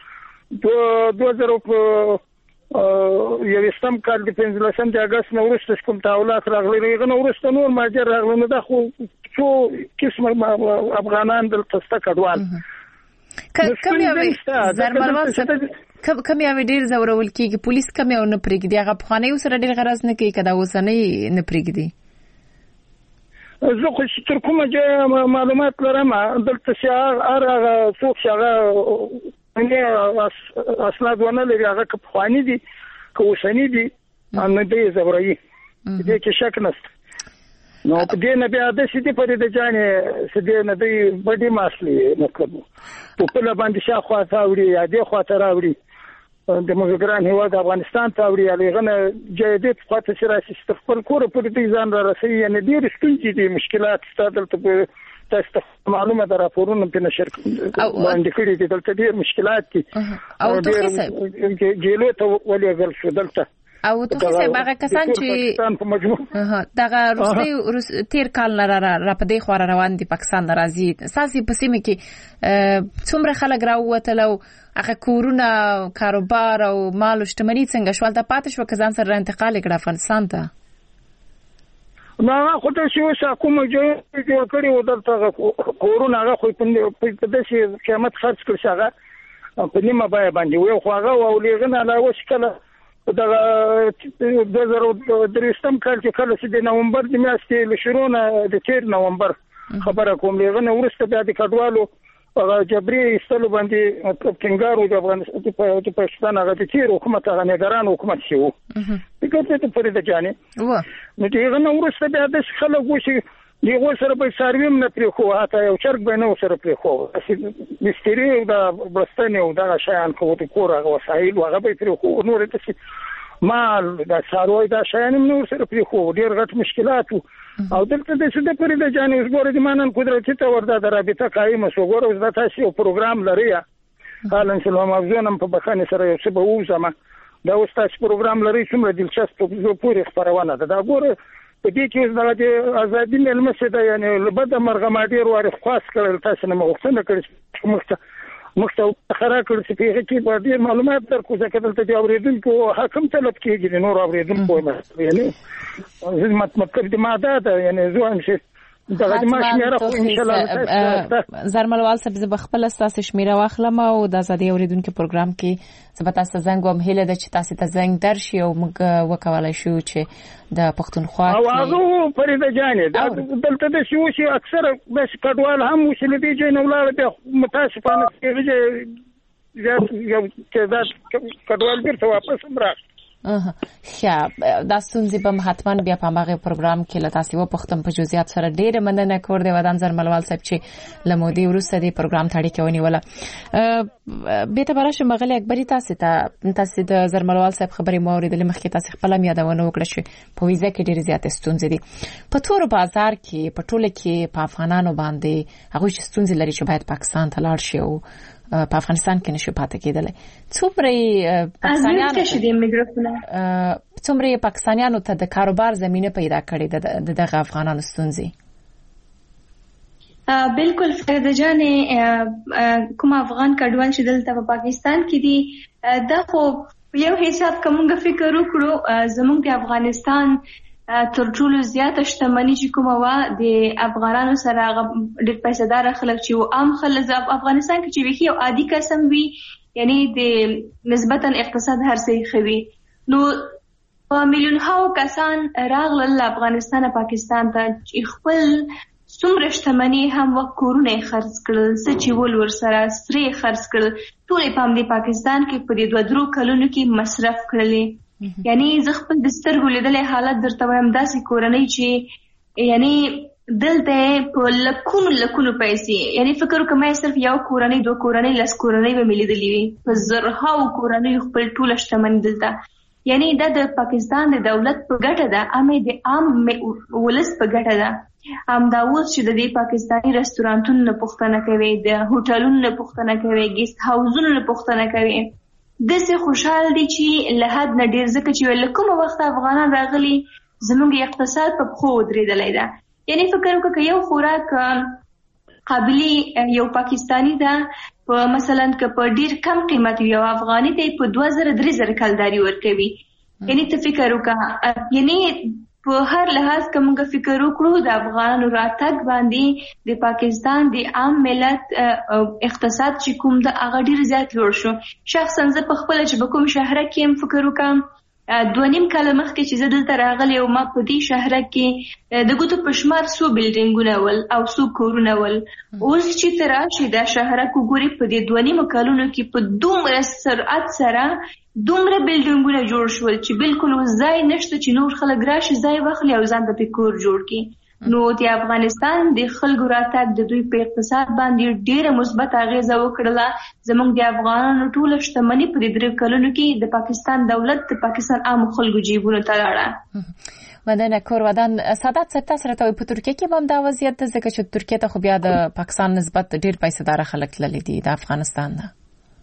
دغه 2000 یو استم کال د 15 د اگست نورسته کوم تاولات راغلي لږه نورسته نور ماجر راغله نو دا خو څو قسم افغانان دلته ست کډوال کوم یو زرملوال کوم یو ډیر زورول کیږي پولیس کوم یو نه پرېږدي هغه په خانه یو سره ډیر غرض نه کوي کدا وسنۍ نه پرېږدي زه خو چې کومه معلومات لرم دلته چې هغه څوک چې هغه نه اسناد ونه لري هغه په خانه دي کوسنۍ دي ان دې زوري دې کې شک نشته نو په دې نه بیا د سيتي پرې د ځانې سدي نه دی بډي ماسلي مطلب په خپل باندې شاخوا تاوري یا دې خوا تراوري د مګران هیواد افغانستان تاوري لغنه جديد خاطر سره خپل کور په دې ځان را رسي یعنی ډېر ستونزې دي مشکلات ستاسو ته تاسو معلومه ده راپورونه په نشر باندې کړی دي دلته ډېر مشکلات دي او ته جیلو ته ولېږل شو دلته او ته څه باغه کسان چې دغه روسي تیر کال را پدې خور روان دي پاکستان راځي ساسي په سیمه کې څومره خلک راووتل او هغه کورونه کاروبار او مال او شتمنۍ څنګه شول ته پاتې شو کزان سره انتقال کړه افغانستان ته ما خو ته شو کوم جوړ کړی و دلته کورونه هغه خو په دې قیمت خرج کړ شغه په نیمه باندې وي خو هغه او لغنه علاوه شکله دا 2023 کال کې کله چې د نومبر د میاشتې لشرونه د 13 نومبر خبره کوم لغنه ورسته بیا د کډوالو هغه جبري استلو باندې مطلب څنګه د افغانستان په پاکستان هغه د تیر حکومت هغه نگران حکومت شو دغه ته پرې د جانې نو دغه ورسته بیا د خلک وشي دغه سره به سرویم نه پرې خو هاته یو چرګ به نه سره پرې خو مستری دا برستنه او دا شیان خو د کور هغه وسایل هغه به پرې خو نور ته مال دا ساروي دا شیان نور سره پرې خو ډیر غټ مشکلات او دلته د څه د پرې د جانې وګورئ د مانن قدرت ته وردا د رابطه قائم شو ګورئ دا تاسو یو پروګرام لري حالا چې نو موضوع په بخانه سره یو څه به وځم دا اوس تاسو پروګرام لري څومره دلچسپ او پوره خبرونه ده دا ګورئ په دې کې د ازادي ملمسه ده یعنی لبد مرغه ماډیر واره خاص کړل تاسو نه مغسنه کړی مخته خره کړی چې په کې په دې معلومات در کو ځکه دلته د اوریدونکو حکم طلب کیږي نور اوریدونکو یعنی مطلب د ماده ده یعنی ځوان شي دغه ما شمیره خو ان شاء الله زرملوال صاحب ز بخپل اساس شمیره واخلم او د ازادي اوریدونکو پروګرام کې زبتا زنګ وم هله د چې تاسو ته زنګ درشي او موږ وکولای شو چې د پښتونخوا او هغه پرې د جانې دلته د شو شي اکثر بس کډوال هم وشل دي چې نو لاړ د متاسفانه کې یو چې دا کډوال بیرته واپس راځي دا ستونزې به حتما بیا په هغه پروګرام کې له تاسو وپوښتم په جزئیات سره. ډېر مننه کور دی ودان زرملوال صاحب چې لمودي ورسته دی پروګرام ته اړیکه ونیوله. به ته براشه مغلی اکبري تاسو د زرملوال صاحب خبرې مو اوریدلې مخکې تاسو خپل یادونه وکړه چې په ویزه کې ډېر زیات ستونزې دي په تور بازار کې په ټوله کې په افغانانو باندې هغه ستونزې لري چې باید پاکستان ته لاړ شي او په افغانستان کې نشي پاتې کېدلی. څومره پاکستانیانو ته د کاروبار زمینه پیدا کړې د دغه افغانانو ستونزې؟ بالکل فريده جانې کوم افغان کډوال چې دلته په پاکستان کې دي دا خو یو حساب کومه فکر وکړو زموږ د افغانستان تر ټولو زیاته شتمنۍ چې کومه و د افغانانو سره ډېر پیسېدار خلک چې عام خلک افغانستان کې چې وی یو عادي قسم وي یعنی د نسبتا اقتصاد هر څه خوي نو په میلیون هاو کسان راغلل افغانستان پاکستان ته چې خپل څومره شتمنۍ هم وکورونه خرڅ کړل چې ول ور سره سری خرڅ کړل ټول په دې پاکستان کې په 2 کلونو کې مصرف کړل. یعنی زه خپل د سترګو لیدلې حالت درته وایم داسې کورنۍ چې یعنی دلته په لکونو پیسې یعنی فکر کوم صرف یو کورنۍ 2 کورنۍ لس کورنۍ به ملي دي په زرهاو کورنۍ خپل ټول شتمن دلته یعنی د پاکستان د دولت په ګټه ده امه د عام ولس په ګټه ده ام دا اوس چې د پاکستاني رستورانتونو پختنه کوي د هوټلونو پختنه کوي ګیست هاوزونو پختنه کوي دسه خوشحال دي چې له حد نه ډیر ځکه چې لکه وخت افغانان راغلي زموږ اقتصاد په خو درېدلای دا یعنی فکر وکړه یو خوراک قابلی یو پاکستانی دا په مثلا که په ډیر کم قیمت یو افغاني ته په 2000-3000 کلداري ورکوي یعنی ته فکر وکړه یعنی په هر لحاظ کومه فکر وکړو د افغانانو راتګ باندې د پاکستان د عام ملت اقتصاد چې کوم د هغه ډیر زیات لوړ شو. شخصا زه په خپل چې په کوم شهر کې فکر وکم 2.5 کال مخکې چې زه دلته راغلی او ما په دې شهر کې د ګوتو په شمار سو بلډینګونه ول او سو کورونه ول اوس چې تر راشي د شهر کو ګوري په دې 2.5 کالونو کې په دومره سرعت سره دومره بلډینګونه جوړ شول چې بالکل ځای نشته چې نور خلک راشي ځای واخلي او ځان ته کور جوړ کړي. نو د افغانستان د خلکو راتګ د دوی په اقتصاد باندې ډېره مثبت اغیزه وکړه. زموږ د افغانانو ټول شتمنۍ په 3 کلونو کې د پاکستان دولت د پاکستان عام خلکو جیبونو ته لاړه. ودانه کور ودان سادات ستا سره ته په ترکیه کې هم دا وضعیت ده ځکه چې ترکیه ته خو بیا د پاکستان نسبت ډېر پیسېدار خلک تللي دي د افغانستان نه.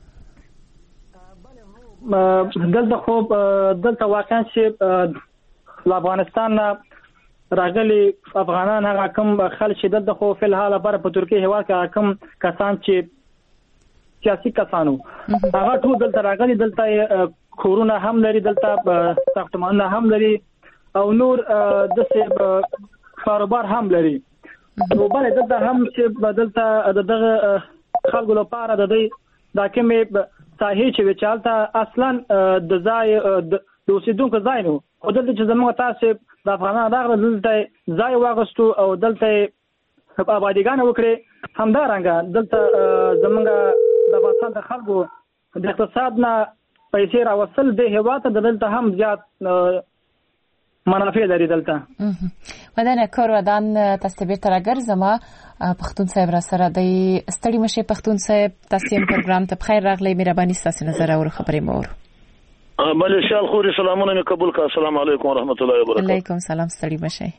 دلته خو دلته واقعا چې افغانستان راغلي افغانان هغه کوم خلک چې دلته خو په الحال لپاره په ترکیه هوا کې کوم کسان چې سیاسي کسانو هغه ټول دلته راغلي دلته کورونه هم لري دلته ساختمانونه هم لري او نور د کاروبار هم لري نو بل دلته هم چې دلته دغه خلکو لپاره د دې دا کومه صحیح چې وچالته اصلا د ځای د اوسیدونکو ځای نو او دلته چې زموږ تاسو د افغانانو راغله دلته ځای واغستو او دلته آبادیګان وکړي همدارنګه دلته زموږ د افغانستان د خلکو د اقتصاد نه پیسې راوصل د هیواد ته دلته هم زیات منافع لري دلته. ودانه کور ودان تاسو به تر ګرځما پښتون صاحب را سره د ستړي مشه پښتون صاحب تاسو پروګرام ته بخیر راغلی مهرباني تاسو نظر او خبرې مور ملشال خوري سلامونه مې قبول کا. السلام علیکم ورحمت الله وبرکاته. علیکم سلام ستړي مشه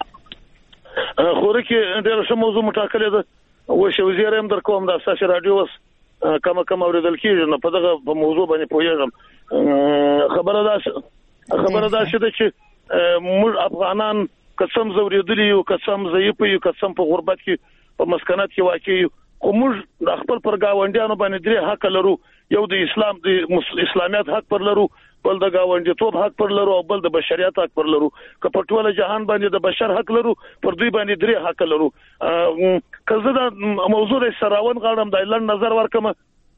خوري کې ډېر څه موضوع مټاکلې ده و شو وزیرم در کوم د اساس رادیو وس کم اوریدل کیږي نه په دغه موضوع باندې پوهیږم. خبره ده چې موږ افغانان قسم زوریدلی یو قسم ضعیف یو قسم په غربت کې په مسکنات کې واقع یو خو موږ خپل پر گاونډیانو باندې درې حق لرو یو د اسلام د اسلامیت حق پر لرو بل د گاونډیتوب حق پر لرو او بل د بشریت حق پر لرو که په ټول جهان باندې د بشر حق لرو پر دوی باندې درې حق لرو. کله دا موضوع سراون غواړم د لړ نظر ورکم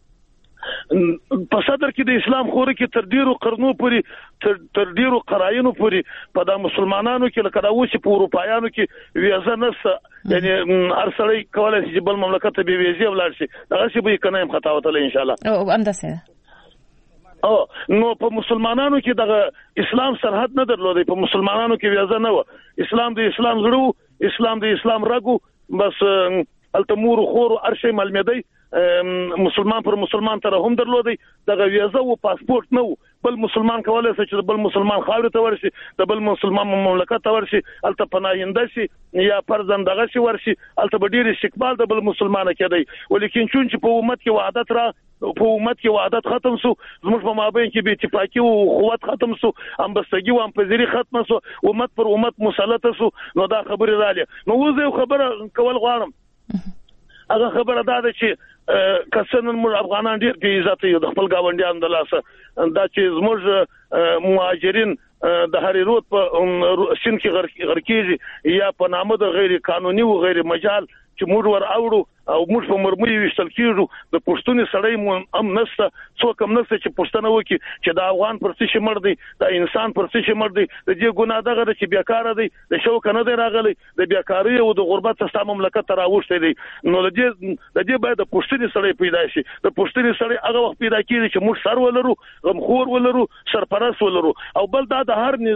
په صدر کې د اسلام خوري کې تر ډیرو قرنو پورې تر ډیرو قراینو پورې په د مسلمانانو کې لکه دا اوس په اروپایانو کې ویزه نفس یعنی ارسلې کولای شي بل مملکت به ویزه ولاړ شي دا شی به کنه خطا وته ان شاء الله او اندسه نو په مسلمانانو کې دغه اسلام سرحد نه درلودي په مسلمانانو کې ویزه نه و اسلام د اسلام زړه اسلام د اسلام رګو بس التمور خور ارشي ملمدي مسلمان پر مسلمان تر هم درلودي دغه ویزه او پاسپورت نه بل مسلمان کولای شي چې بل مسلمان خاور ته ورشي د بل مسلمان مملکت ته ورشي الته پناهنده شي یا فرزندغه شي ورشي الته ډیر استقبال د بل مسلمان کېدی ولیکن چون چې په امت کې وعدت را په امت کې وعدت ختم سو زموږ په مابین کې به اتفاقی او قوت ختم سو امبستګي او امپذيري ختم سو امت پر امت مسلط سو نو دا خبره رااله نو وزه خبره کول غواړم هغه خبره دا ده چې کسنن موږ افغانان ډیر د عزت یو د خپل گاونډیان د لاسه دا چې زموږ مهاجرین د هری رود په سین کې غرکیږي یا په نامه د غیر قانوني او غیر مجال چې موږ ور اوړو او موږ په مرمۍ وشتل کیږو د پښتون سړی مو هم نسته څوک هم نسته چې پښتنه وکي چې د افغان پر څه شي مړ دی د انسان پر څه شي مړ دی د دې ګناه دغه چې بیکاره دی د شوک نه دی راغلی د بیکاری او د غربت څخه مملکت ته راوښته دی نو د دې باید د پښتون سړی پیدا شي د پښتون سړی هغه وخت پیدا کیږي چې موږ سر ولرو غمخور ولرو سرپرست ولرو او بل دا د هر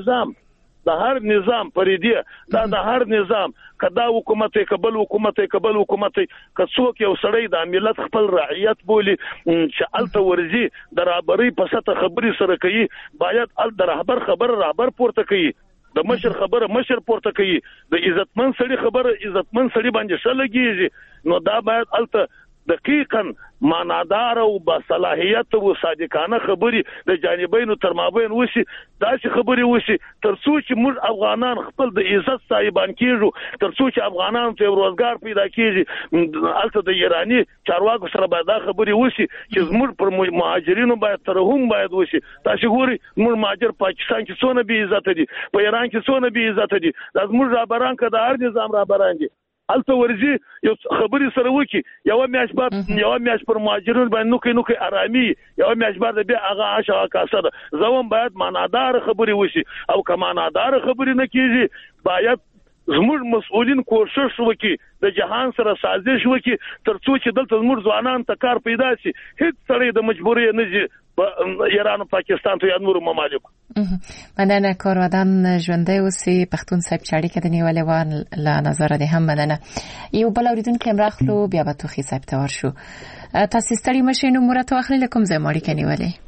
نظام پریدي دا د هر نظام کدا حکومت قبل حکومت کڅوک یو سړی د ملت خپل رعیت بولی چې الته ورزي د رهبری په سطح خبري سره کوي باید ال د رهبر پورته کوي د مشر خبره مشر پورته کوي د عزتمن سړي خبره عزتمن سړي باندې شلګيږي نو دا باید الته دقیقاً معنادار او باصلاحیت او صادقانه خبري د جانبینو تر مابین وشي داسې خبري وشي ترڅو چې موږ افغانان خپل د عزت صاحبان کیږو ترڅو چې افغانان ته روزګار پیدا کیږي البته د ایرانی چارواکو سره باید دا خبري وشي چې موږ پر مهاجرینو باید ترحم باید وشي تاسو ګوري موږ مهاجر پاکستان کې څونه بي عزت دي په ایران کې څونه بي عزت دي د موږ رهبران کده هر نظام رهبران دي الته ورزي یو خبري سره وکي یو میاش پر مهاجرون باندې نوکي آرامي یو میاش بعد بیا هغه عاشا کاسه زوم باید معنادار خبري وشي او کمانادار خبري نه کیږي باید زموږ مسؤلین کوشش وکي د جهان سره سازش وکي ترڅو چې دلته زموږ ځوانان ته کار پیدا شي هیڅ سړی د مجبورۍ نه ځي ایران او پاکستان ته یا نور ممالک مننه کارودان ژوندۍ اوسې پښتون صاحب چاړي کې د نیولې وان لا نظر ده هم مننه یو بل اوریدونکو امراخلو بیا به توخي صاحب ته ورشو تاسو ستړي مشینو مرته واخلي لکم زموږ کې نیولې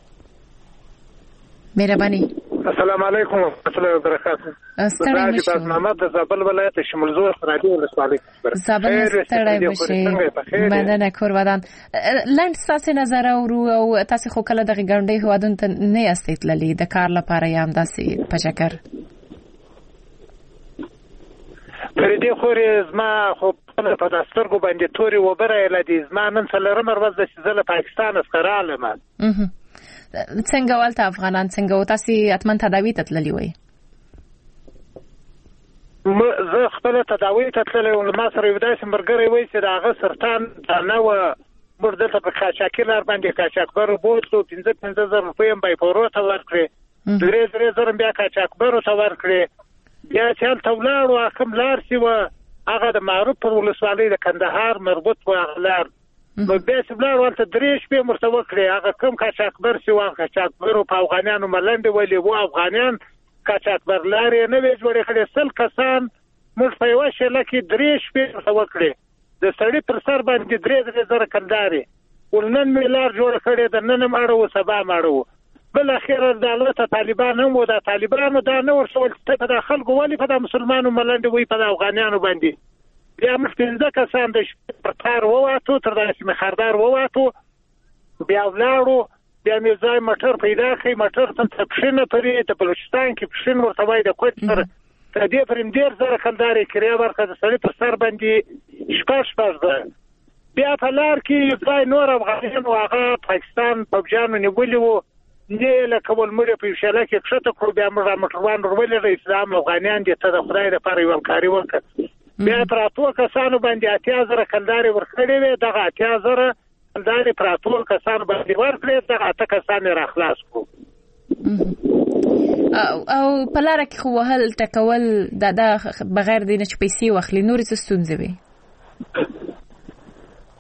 مهرباني السلام علیکم ورحمۃ اللہ وبرکاتہ ستړي مشه محمد د زابل ولایت شمال زور رادیو ولسوالۍ زابل ستړي مشه مننه کارودان لاند تاسو نظر او تاسو خو کله د غونډې هوادون ته نه یاستئ تللی د کار لپاره یا هم داسې پچکر پر دې خوري زما خو په داسترګو باندې توري وبره لدی زما نن څلورم ورځ د شزل پاکستان اسکراله ما څنګه ولته افغانان څنګه تاسو اتمن تداوی ته تللی وای زه خپل تداوی ته تللی او ما سره یو داسې مرګري وای چې داغه سرطان نه و مرده په کاچاکیلار باندې کاچاکبر بوتلو 15,000 روپۍ هم بایپورو ته ورکړي 3,000 بیا کاچاکبر ته ورکړي بیا چې تولار او کوم لار سی و هغه د معروف پر ولسوالۍ د کندهار مربوط و اغلار نو بیا سبلار ورته درې شپې مرتبه کړی هغه کوم کاچاکبر سی و کاچاکبر په افغانانو ملنډ ویلي وو افغانان کاچاکبر لارې نه وی جوړې کړې سل کسان موږ په یو شله کې درې شپې مرتبه کړې د سړی پر سر باندې 3,000 کنداري ولنن ملار جوړ کړی د نن ماړو سبا ماړو بل اخر د الله طالبان هم و د طالبانو دا نه ورسول ته د خلکو ولی په د مسلمانانو ملنډ وی په افغانانو باندې بیا مفتنده کسان د پرتار وواتو تر داسې مخاردار وواتو بیا ولاړو بیا مې ځای مټر پیدا کړی مټر ته پښینه پرې د بلوچستان کې پښین ورته وای د کوټ سره ته دې پریم ډیر زره کنداري کړی ورکه د سړي پر سر باندې شپږ ده بیا په لار کې ځای نور افغانان او هغه پاکستان پبجانو نیولې وو نه لکه ولمړي په شاله کې کښته کړو بیا موږ مټروان ورولې د اسلام افغانان دي ته د خدای لپاره یو کاری وکړ بیا پراتو کسانو باندې 8,000 کنداري ورکړې وې دغه 8,000 کنداري پراتو کسانو باندې ورکړې دغه 8 کسان را خلاص کړو او په لار کې خو وهل ټکول د بغیر د نش پیسې واخلي نور څه ستونزې وي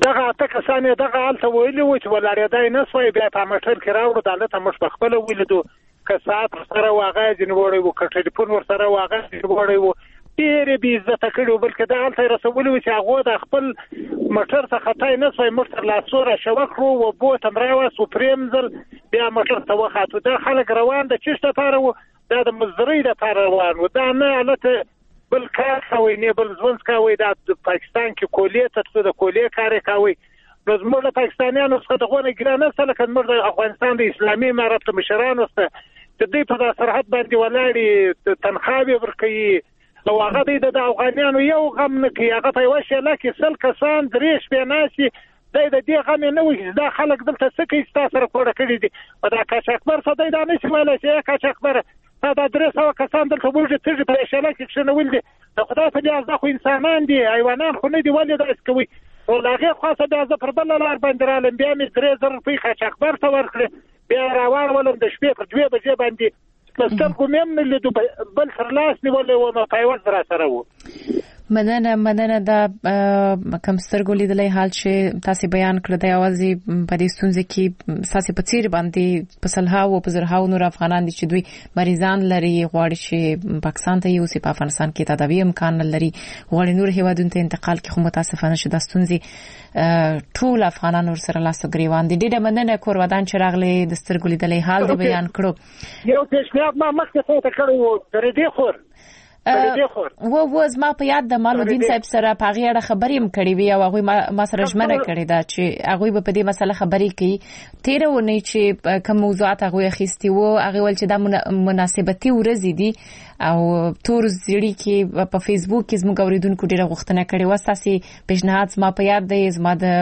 دغه اته کسان دغه حالت ویلي و چې ولاړېدای نه سوی بیا په موټر کې راوړو دلته موږ په خپل ولیدو که ساعت سره واغې جنوړې وو که ټلیفون ور سره واغې جنوړې وو ډېرې بې عزته کړي بلکې دا هلته رسولي و چې هغه د خپل موټر څخه تای نه سوی موږ تر لاسو راشوه کړو و بوت هم راوست و پرېم ځل بیا موټر ته وخاتو دا خلک روان د چیش دپاره وو دا د مزدورۍ دپاره روان وو دا نه هلته بل کار کوي نه بل ژوند کوي دا د پاکستان کې کولې ته د کولې کار کوي نو زموږ د پاکستانیانو څخه دغه ګران نه سره کله موږ د افغانستان د اسلامي امارت مشرانو څخه چې دوی په سرحد باندې ولاړې تنخواوي ورکوي او هغه د افغانانو یو غم نه کوي هغه په وشه لکه سل کسان درې شپې ناشي د دې غم نه وي دا خلک دلته څه کوي تاسو سره کوړه کړی دي او دا کاچاکبر څه دی دا نشي ویلای چې کاچاکبر دا 300 کسان دلته وګورئ چې په شاله کې شنول دي د خدای په دې ځکه خو انسانان دي حیوانات خو نه دي ولې دا کوي او هغه خاصه د ځ پر بل لار باندې رالم بیا مې 3000 روپۍ کاچاکبر ته ورکړه بیا راوړ ولم د شپې پر 2 بجې باندې پلستر کوم نه لیدو بل خلاص نیولې و نو پایوت را سره وو مننه دا کم سترګو لیدلې حال چې تاسو بیان کړل د اوازې په دې ستونزې کې ساسي په چیر باندې په سلهاو په زرهاو نور افغانان دي چې دوی مریضان لري غواړي چې پاکستان ته یو سي په افغانستان کې تداوی امکان لري غواړي نور هیوادونو ته انتقال کې خو متاسفانه شو د ستونزې ټول افغانان ور سره لاس غریوان دي ډېر مننه کور ودان چې راغلي د سترګو لیدلې حال دی بیان کړو یو پیشنهاد ما مخکې ته کړو ترې دی خور و زما په یاد د مالودین صاحب سره په غیړه خبرې هم کړې وي او هغه ما سره ژمنه کړې ده چې هغه په دې مسله خبرې کوي تیر ونه چې کوم موضوعات هغه اخیستي وو هغه ول چې د مناسبتي ورځې دي او تور زړی کې په فیسبوک کې زموږ اوریدونکو ډیره غوښتنه کړې و تاسو پیشنهاد زما په یاد دی زما د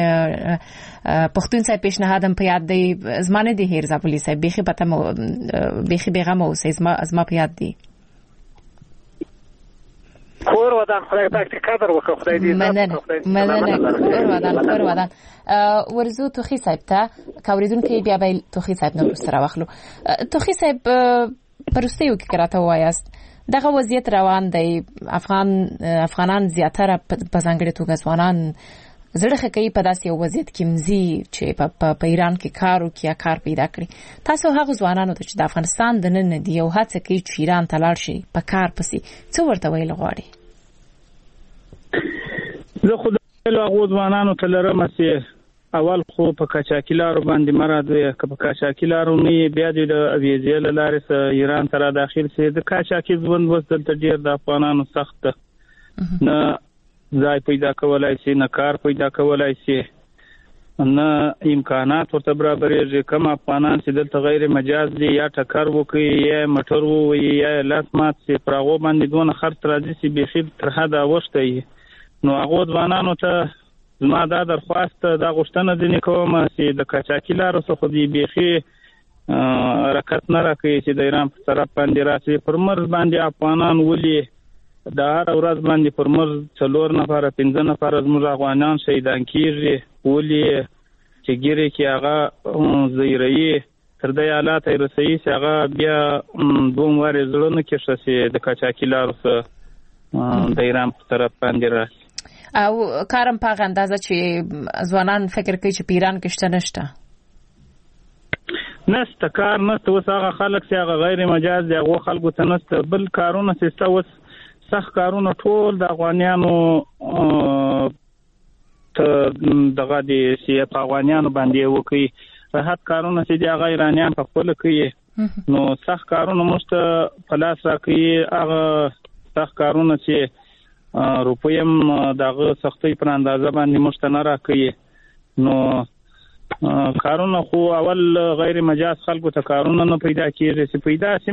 پښتون صاحب پیشنهاد هم په یاد دی زما نه دی هیر زابلی صاحب بيخي پته بيخي بیغمه اوسې زما په یاد دی کور ودان خدای پاک دې قدر وکړي خدای دې مننه کور ودان ورزو توخی صاحب ته کاوریدونکو بیا به توخی صاحب نو سره واخلو توخی صاحب پرستیو کې کراته وایاست دغه وضعیت روان دی افغانان زیاتره په ځانګړي توګه ځوانان زړه کوي په داسې وضعیت کې مزي چې په ایران کې کار وکړي کار پیدا کړي تاسو هغه ځوانانو ته چې د افغانستان د نن دی او هڅه کوي چې ایران ته لاړ شي په کار پسې څه ورته ویل غواړي زه خو د هغو ځوانانو ته لرم چې اول خو په کاچاکي لارو باندې مراد که په کاچاکي لارو نه بیا د ویزې له لارې سره ایران ته را داخل شي د کاچاکي ژوند وس دلته ډېر د افغانانو سخت نه ځای پیدا کولای شي نه کار پیدا کولای شي نه امکانات ورته برابرېږي کوم افغانان چې دلته غیر مجاز دي یا ټکر وکړي یا موټر ووهي یا لاس مات شي پر هغو باندې دونه خرڅ راځي چې بیخي تر حده اوښتی نو هغو ځوانانو ته زما دا درخواست دا غوښتنه ځینې کوم چې د کاچاکي لارو څخه دي بیخي حرکت نه راکوي چې د ایران په طرف باندې راشي پر مرز باندې افغانان ولي د هر ورځ باندې پر مرز 4 نفر 5 نفر زموږ افغانان شهیدان کیږي ولي چې ګیره کې هغه زیري تر دې حالات رسېږي چې هغه بیا دوم واره زړه کې شسي د کاچاکي لارو څخه د ایران په طرف باندې راشي او کارم په اندازه چې ځوانان فکر کوي چې پیران کې شته نشته کار نشته اوس هغه خلک چې هغه غیر مجاز دي هغه خلکو ته نشته بل کارونه چې اوس سخت کارونه ټول د افغانانو ته دغه دي چې په افغانانو باندې وکړي راحت کارونه چې هغه ایرانیان په خپل کوي نو سخت کارونه مست په لاس راکړي هغه سخت کارونه چې روپیم دغه سختي پر اندازه باندې مشتنه راکړي نو کارونه خو اول غیر مجاز خلکو ته کارونه نه پیدا کیږي چې پیدا شي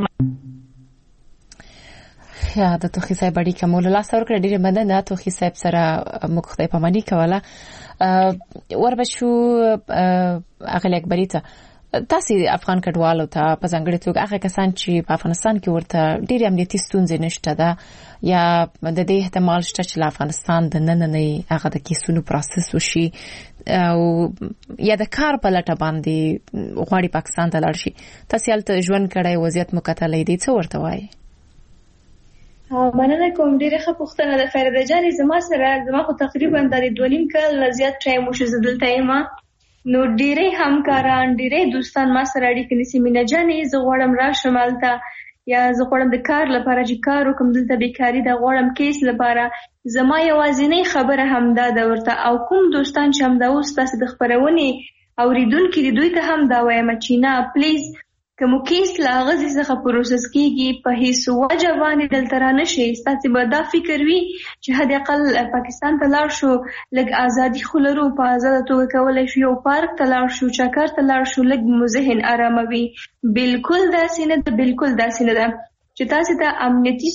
یا د توخی صاحب اړیکه کومه لا سره کړې ډېر مننه توخی صاحب سره مخته په مانی کوله وربشو اغل اکبری ته تاسو افغان کډوالو ته په ځانګړي توګه هغه کسان چې په افغانستان کې ورته ډېر امنیتي ستونزې نشته ده یا د دې احتمال شته چې افغانستان د نننې هغه د کیسونو پروسس وشي او یا د کار په لټه باندې غواړي پاکستان ته لاړ شي تاسو هلته ژوند کړی وضعیت مکتلې دي څه ورته وایي مننه کوم. ډیره ښه پوښتنه ده فریده جانې. زما خو تقریبا د 2.5 کال زیات ټایم وشو زه دلته یم، نو ډیره همکاران ډیره دوستان ما سره اړیکه نیسي. مینا جانې زه غواړم راشم هلته، یا زه غواړم د کار لپاره چې کار وکړم دلته بیکاري ده، غواړم کیس لپاره. زما یوازینۍ خبره همدا ده ورته، او کوم دوستان چې همدا اوس تاسو د خپرونې اوریدونکي دي دوی ته هم دا وایم چې نه پلیز که مو کیس له هغه څخه پروسس کیږي په هیڅ وجه باندې دلته رانشئ. ستاسو به دا فکر وي چې حد اقل پاکستان ته لاړ شو لږ ازادي خو لرو، په ازاده توګه کولی شو یو پارک ته لاړ شو، چکر ته لاړ شو، لږ مو ذهن اراموي. بالکل داسې نه ده، بالکل داسې نه ده چې تاسو ته امنیتي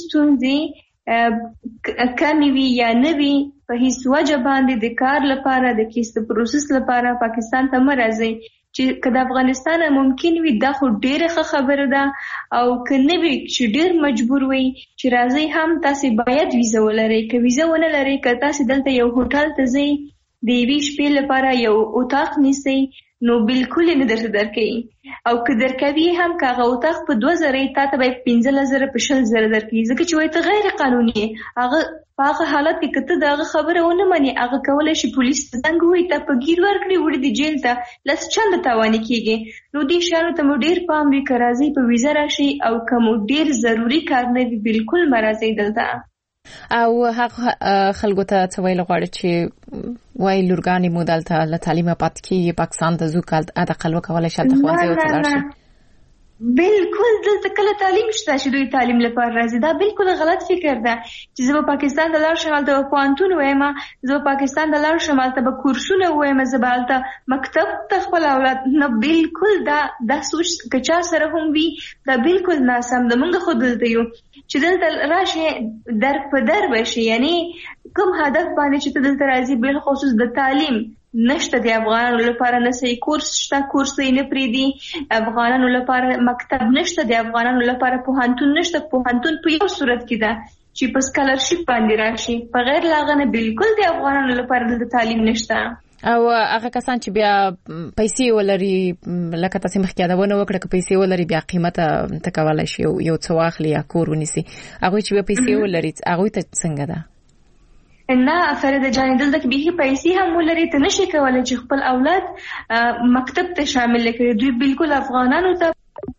ستونزې کمې وي یا نه وي. په هیڅ وجه باندې د کار لپاره د کیس د پروسس لپاره پاکستان ته مه راځئ. چې که د افغانستان ممکن وي دا خو ډیره ښه خبره ده، او که نه وي چې ډیر مجبور وي چې راځي هم تاسو باید ویزه ولرئ. که ویزه ونه لرئ، که تاسو دلته یو هوټل ته ځئ د یوې شپې لپاره یو اتاق نیسئ نو بالکل نه درته درکوي، او که درکوي هم که هغه اتاق په 2000 تا ته به 15,000 په 20,000 درکوي، ځکه چې وایي ته غیر قانوني هغه په هغه حالت کې که ته د هغه خبره ونه منې هغه کولی شي پولیس ته زنګ ووایي تا په ګیر ورکړي وړي دي جیل ته 10 چنده تاواني کیږي. نو دې شیانو ته مو ډیر پام وي. که راځئ په ویزه راشئ، او که مو ډیر ضروري کار نه وي بالکل مه راځئ دلته. او هغه خلکو ته څه ویل غواړي چې وایي لورګانې مو دلته له تعلیمه پاتې کېږي پاکستان ته ځو حداقل وکولی شي هلته ښوونځی ورته لاړ شي. بالکل دلته کله تعلیم شته چې دوی تعلیم لپاره راځي، دا بالکل غلط فکر ده چې زه به پاکستان ته لاړ شم هلته به پوهنتون وایم، زه به پاکستان ته لاړ شم هلته به کورسونه وایم، زه به هلته مکتب ته خپل اولاد نه. بالکل دا سوچ که چا سره هم وي دا بالکل ناسم ده. موږ خو دلته یو چې دلته راشي در په در بشي، یعنی کوم هدف باندې چې ته دلته راځي بالخصوص د تعلیم نشته د افغانانو لپاره نه صحیح کورس شته، کورس یې نه پریدي. افغانانو لپاره مکتب نشته، د افغانانو لپاره پوهنتون نشته. پوهنتون په یو صورت کې ده چې په سکالرشپ باندې راشي، په غیر لاغنه بالکل د افغانانو لپاره د تعلیم نشته. او هغه کسان چې بیا پیسې ولري لکه تاسو مخکې یادونه وکړه که پیسې ولري بیا قیمته تکولای شي یو څه واخلي یا کور ونیسي، هغه چې بیا پیسې ولري هغه ته څنګه ده؟ نه فریده جانې دلته کې به پیسې هم ولري ته نشي کولای چې خپل اولاد مکتب ته شامل کړي. دوی بالکل افغانانو ته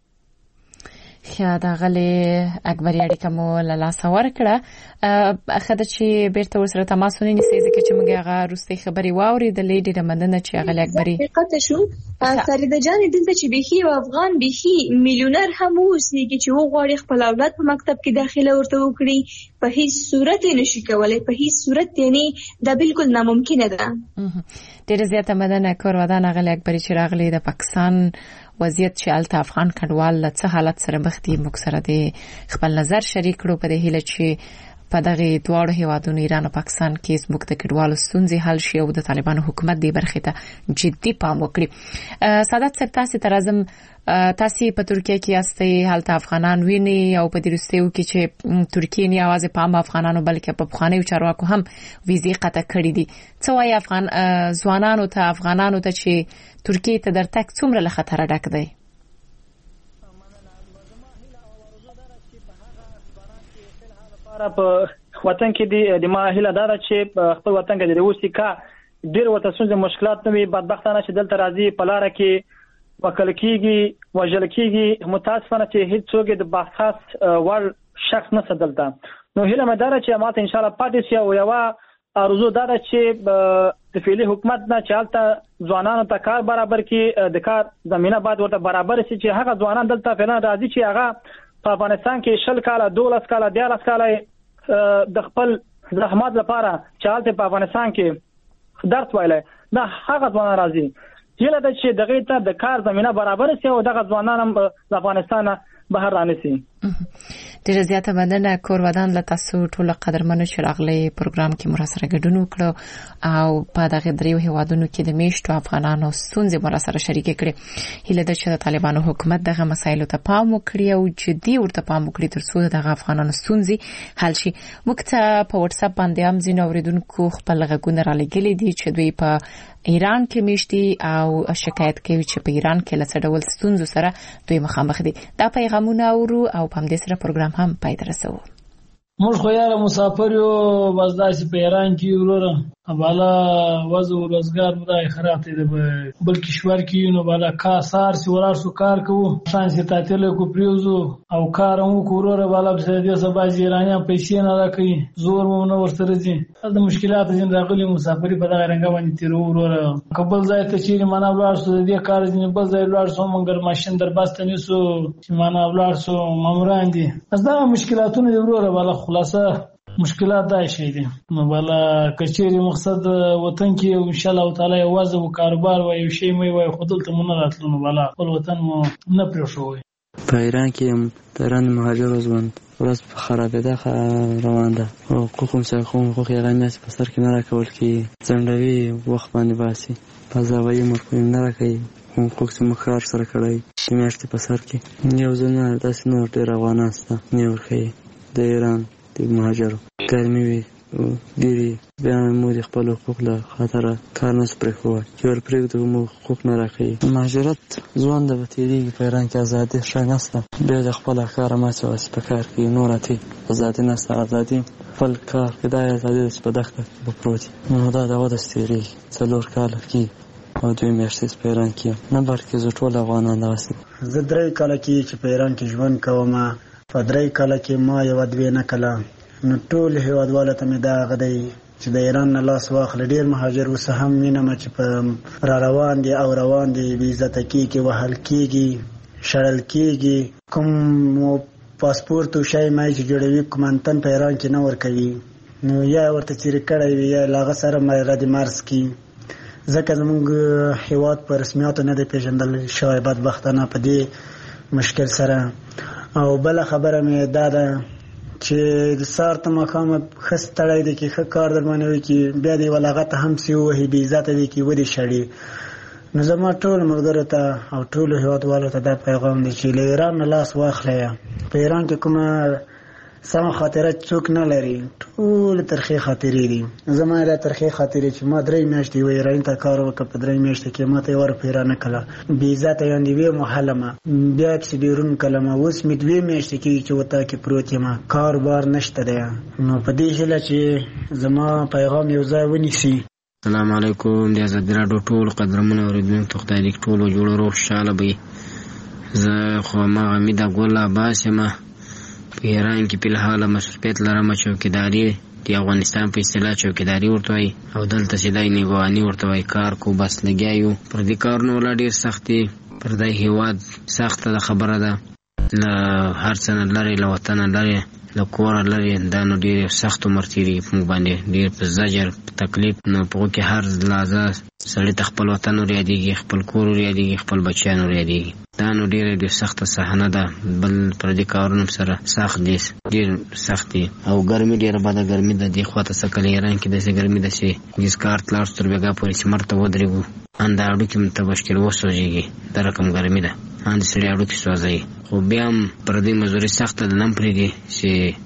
خیاده غلې اکبر اړیکه مو له لاسه ورکړه. خدای چې بیرته ورسره تماس ونیسي ځکه چې موږ هغه وروستۍ خبرې واورېدلې. ډېره مننه چې غلې اکبري حقیقت شو. فریده جانې دلته چې بيخي او افغان بيخي میلیونر هم اوسېږي چې وغواړي خپل اولاد په مکتب کې داخله ورته وکړي، په هیڅ صورت نشي کولای، په هیڅ صورت یعنی دا بالکل ناممکنه ده. ډېره زیاته مننه کورودان غلې اکبري چې راغلي. د پاکستان وضعیت چې الته افغان کډوال له څه حالت سره مخ دي موږ سره د خپل نظر شریک کړو په دې هیله چې په دغه دواړو هیوادونو ایران او پاکستان کې زموږ د کډوالو ستونزې حل شي او د طالبانو حکومت دې برخې ته جدي پام وکړي. سعادت صاحب تاسو ته راځم. تاسو په ترکیه کې یاستئ، هلته افغانان ویني او په دې وروستیو کې چې ترکیه نه یوازې په عام افغانانو بلکې په پخوانیو چارواکو هم ویزې قطع کړې دي. څه وایي افغان ځوانانو ته افغانانو ته چې ترکیه ته درتګ څومره له خطره ډک دی؟ په وطن کې د ما هیله دا ده چې خپل وطن کې د اوسې کا ډېر ورته څنګه مشکلات نه وي. بدبختانه چې دلته راځي په لار کې وکړ کېږي وژل کېږي، متاسفانه چې هیڅ څوک د بحث وړ شخص نه دلته. نو هیله مې دا ده چې ماته ان شاء الله پاتې شي او یو ارزو دا ده چې د فعلی حکومت نه چالتہ ځوانانو ته کار برابر کې د کار زمينه باید ورته برابر شي چې هغه ځوانان دلته فعلا راځي چې هغه په افغانستان کې 10 کاله 12 کاله 13 کاله د خپل زحمت لپاره چالتہ په افغانستان کې درس وایي دا هغه ځوانان راځي. هیله ده چې دغه ته د کار زمينه برابر شي او دغه ځوانان هم د افغانستان بهر رانسي. ډیره زیاته مننه کورودان له تاسو ټول قدرمنو چې راغلي پروګرام کې مر سره ګډون وکړو او په دغه دریو هیوادونو کې د میشتو افغانانو ستونزې مر سره شریک کړي. هیله ده چې د طالبانو حکومت دغه مسایلو ته پام وکړي او جدي ورته پام وکړي ترڅو دغه افغانانو ستونزې حل شي. موږ ته په واتس اپ باندې هم ځینې اوریدونکو خپل غږونه را لګلي دي چې دوی په ایران کې میشتي او شکایت کوي چې په ایران کې له څه ډول ستونزو سره دوی مخامخ دي. دا پیغامونه اورو او په همدې سره پروګرام هم پای ته رسوو. موږ خو یاره مسافر یو بس داسې په ایران کې وروره بالا وضع و روزګار مو دای خراب دی بل کشور کې نو بالا کار سار سی ورار سو کار کوو شان سي تعطیل کو پریوزو او کار مو کوروره بالا په دې سبا ایرانیان پیسې نه راکړي زور مو نو ورسره دي د مشکلات جن راغلي مسافر په دغه رنګ باندې تیر وروره قبل ځای ته چیرې معنا ولار سو دې کار دې بل ځای ولار سو مونږ ماشین در باسته نیسو چې معنا ولار سو ماموران دي از دا مشکلاتونه وروره بالا خلاصه مشکلات دا شي دي نو بالا کچېری مقصد وطن کې ان شاء الله تعالی یوازې کاروبار و یو شی مې وای خودلته مونږ راتلو نو بالا خپل وطن مو نه پرېښوي په ایران کې تران مهاجر ژوند ورځ خرابېده روان ده حقوق سره حقوق ایراني په سر کې نه راکول کی څنډوي وخت باندې باسي فزاوی مفهوم نه راکړي حقوق سم کار سره کړی چې میاشتې په سر کې یو ځنه داسې نور ډېر رواناسته نه ورخي د ایران د مهاجرو ګرمي وي ډېری بیا مو د خپل حقوق له خاطره کار نه پرې کوي چې ور پرېږدو مو حقوق نه راکړي مهاجرت ځوان د وتیریږي په ایران کې ازادي ښه نشته بیا د خپل کار ما څه وس په کار کې نور اتي ازادي نشته ازادي خپل کار کدای ازادي په دغه په پروتي نو دا د وده ستېری څلور کال کې او دوی میاشتې په ایران کې نه بلکې زه ټول افغانان داسې زه درې کال کې چې په ایران کې ژوند کوم په درې کال کې ما یو دوی نه کله نو ټول هیوادوالو ته مې دا غدی چې د ایران نه لاس واخل ډیر مهاجر وس هم مینه چې په روان دي او روان دي بي عزت کیږي وهل کیږي شړل کیږي کوم پاسپورت او شای مې چې جوړوي کومنتن په ایران کې نه ور کوي نو یا ورته چیرې کړی وي یا لاغه سره مې رد مارس کی ځکه زموږ هیواد پر رسمیاتو نه دی پیژندل شوی بدبختانه په دې مشکل سره او بل خبره مې دا ده چې د سار ته مقام خستړی دی کې ښه کار در باندې وي چې بیا دی ولاغت هم سی وهي بې عزته دی کې ودی شړي نو زما ټول ملګرو ته او ټول هیوادوالو ته دا پیغام دی چې له ایران نه لاس واخلئ په ایران کې کومه سم خاطره څوک نه لري ټول ترخی خاطرې دي زما را ترخی خاطرې چې ما درې میاشتې وې ایران ته کار وکړ په درې میاشتې کې ما ته ور پیرا نه کړه بې عزته یاندې وې محلمه بیا چې بیرون کلمه اوس مې دوی میاشتې کې چې وتا کې پروت یم کاروبار نشته دی نو په دې هیله چې زما پیغام یو ځای ونیسي السلام علیکم د ازادي راډیو ټول قدرمنو اوریدونکو ته خدای دې ټول جوړ روغ خوشاله وي زه خو ما حمید ګل عباس یم په ایران کې په حاله مسؤلیت لرم چوکیداری د افغانستان په اصطلاح چوکیداری ورته وي او دلته سیدای نیګوانی ورته وي کار کو بس لګیایو پر دې کارونو ولا ډیر سختي پر دې هیواد سخته خبره ده له هر څه نه لري له وطن لري له کور لري دا نو ډیر سخت مرتيري په باندې ډیر په زجر تکلیف نو په کې هر لحظه سړی خپل وطن لري یادېږي خپل کور لري یادېږي خپل بچیان لري یادېږي دا نو ډیر سخته صحنه ده بل پر دې کارونو سره سخت دي ډیر سخت دي او ګرمي ډیر باندې ګرمي ده دی خواته سکل ایران کې د ګرمي ده چې هیڅ کارت لار تر بیګه پورې سمرته ودرېګو انداړو کې متبشکل وسوږي دا رقم ګرمي ده اند سړیاړو کې سوځي خو بیا پر دې مزوري سخته ده نن پرېږي چې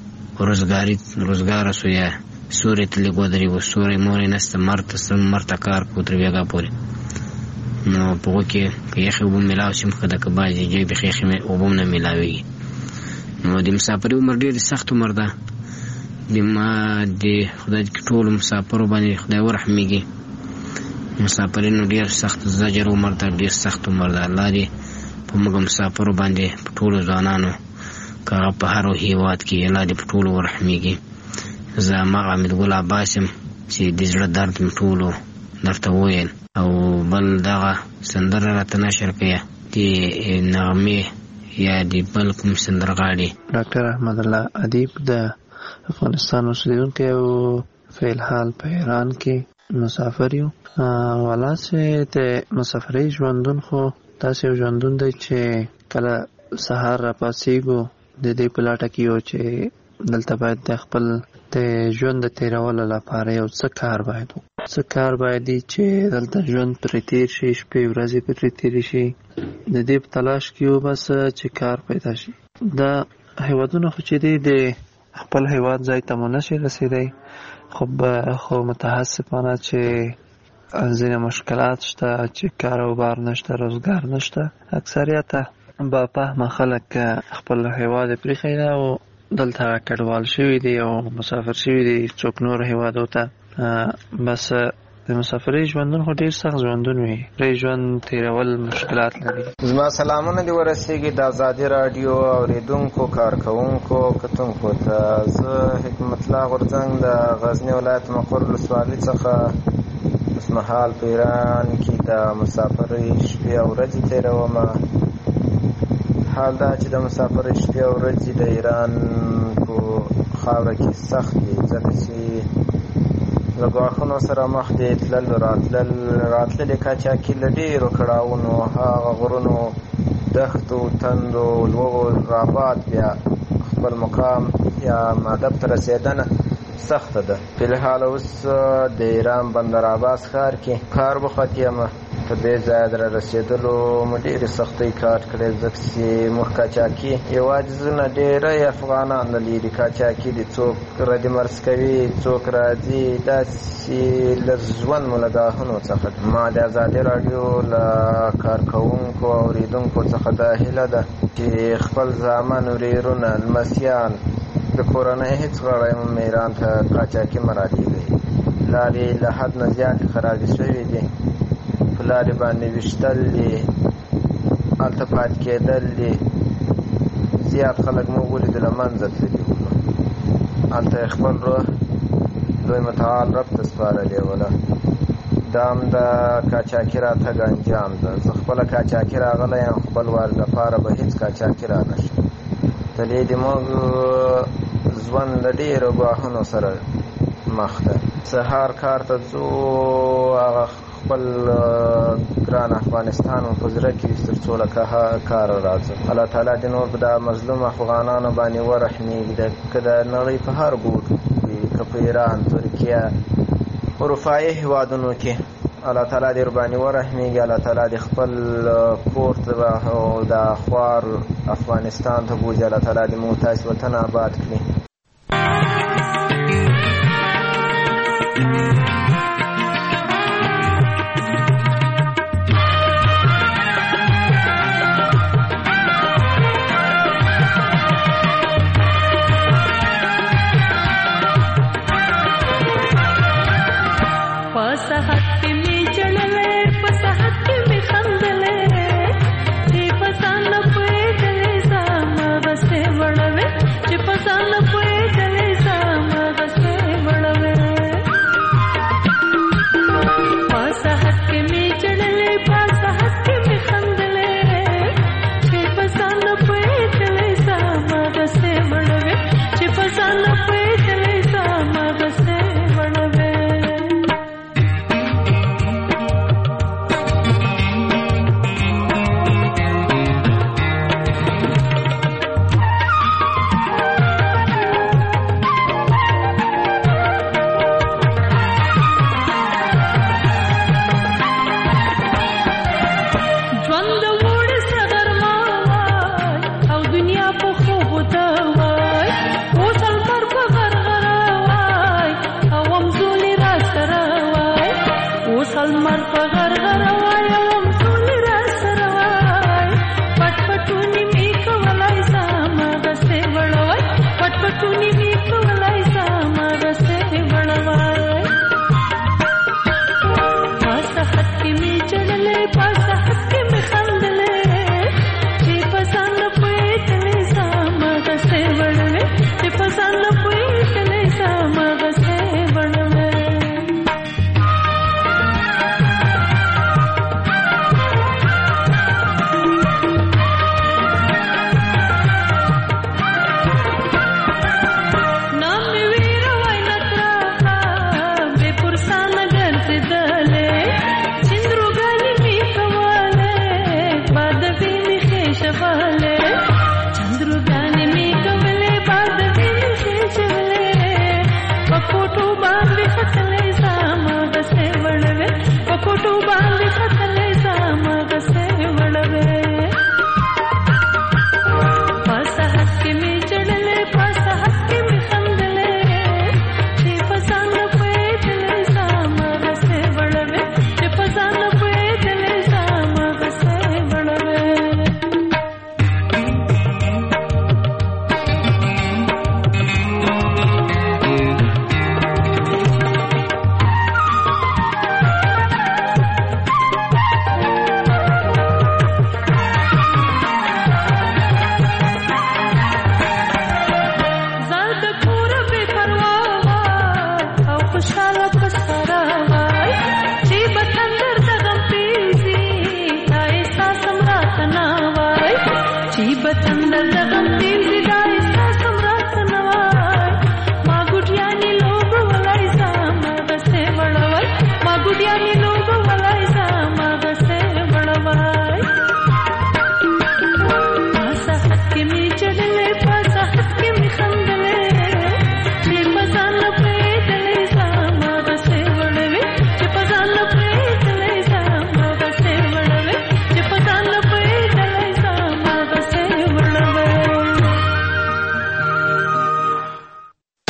روزګار سویا سورې تلې ودرېګو سورې مورې نسته مرته کار کو تر بیګه پورې نو په کې یخ وب ملاو شم خدای کباجي جې به خېخ مې وبم نه ملاوي نو د مسافر عمر ډېر سخت عمر ده د ما د خدای ټول مسافر باندې خدای ورحمېږي مسافرینو ډېر سخت زجر عمر ده ډېر سخت عمر ده الله دې په موږ مسافر باندې ټول ځوانانو کغه په هر هیواد کې الله دې په ټول ورحمېږي زه ما حمید ګل عباس چې د زړه درد ټولو درته وویل او بل دغه سندره راته نشر کړه د نغمې یا د بل کوم سندرغاړي ډاکټر احمد الله ادیب د افغانستان اوسیدونکی او فعل حال په ایران کې مسافر یو ولاسه د مسافرۍ ژوندون خو تاسو ژوندون دی چې کله سهار را پاسېږو د دې په لټه کې یو چې دلته باید د خپل د ژوند د تیرولو لپاره یو څه کار باید چې دلته ژوند پرې تیر شي شپې ورځې پرې تیر شي د دې په تلاش کې یو بس چې کار پیدا شي دا هیوادونه خو چې دی د خپل هیواد ځای ته مو نشي رسېدی خو متاسفانه چې ځینې مشکلات شته چې کار او بار نشته روزګار نشته اکثریت با فهمه خلک خپل هیواد پرېښی ده او دلته کډوال شوي دي او مسافر شوي دي څوک نور هیوادو ته، بس د مسافرۍ ژوندون خو ډېر سخت ژوندون وي، پرې ژوند تېرول مشکلات لري. زما سلامونه دې ورسېږي د ازادي راډیو اورېدونکو، کارکوونکو، کتونکو ته. زه حکمت الله غورځنګ د غزني ولایت مقر ولسوالۍ څخه اوسمهال په ایران کې د مسافرۍ شپې او ورځې تېروم. حال دا چې د مسافرۍ شپې او ورځې د ایران په خاوره کې سخت دي، ځکه چې له ګواښونو سره مخ دي. تلل راتللې قاچاقي له ډېرو کړاوونو، هغه غرونو، دښتو، تندو، لوږو راباد بیا خپل مقام یا مهدف ته رسېدنه سخته ده. فلحال اوس د ایران بندر عباس ښار کې کار بوخت یم. په دې ځای در رسېدلو مو ډېرې سختۍ کار کړی، ځکه چې موږ قاچاقي یوازې نه ډېری افغانان له لرې قاچاقي دي، څوک ردمرز کوي، څوک راځي، داسې له ژوند مو له ګواښونو څخه. ما د ازادي راډیو له کارکوونکو او اورېدونکو څخه دا هیله ده چې خپل زامن، ورېرونه، لمسیان، د کورنۍ هېڅ غړی مو ایران ته قاچاقي مه رالېږئ. لارې له حد نه زیاتې خرابې شوې دي، په لارې باندې ویشتل دي، هلته پاتې کېدل دي. زیات خلک مو ولیدل له منځه تللي وو، هلته یې خپل روح لوی متعال رب ته سپارلې وله. دا هم د قاچاقي راتګ انجام ده. زه خپله قاچاقي راغلی یم، خپل وار لپاره به هېڅ قاچاقي را نه شي. دلې د موږ ژوند له ډېرو ګواښونو سره مخ ده. سهار کار ته ځو، هغه خپل ګران افغانستان مو په زړه کې وي تر څو له کاره راځو. الله تعالی دې نور په دا مظلوم افغانانو باندې ورحمېږي، که د نړۍ په هر ګوټ وي، که په ایران، ترکیه، اروپایي هېوادونو کې الله تعالی دې ورباندې ورحمېږي. الله تعالی دې خپل کور ته او د خوار افغانستان ته بوځي. الله تعالی دې مو تاسې وطن آباد کړي.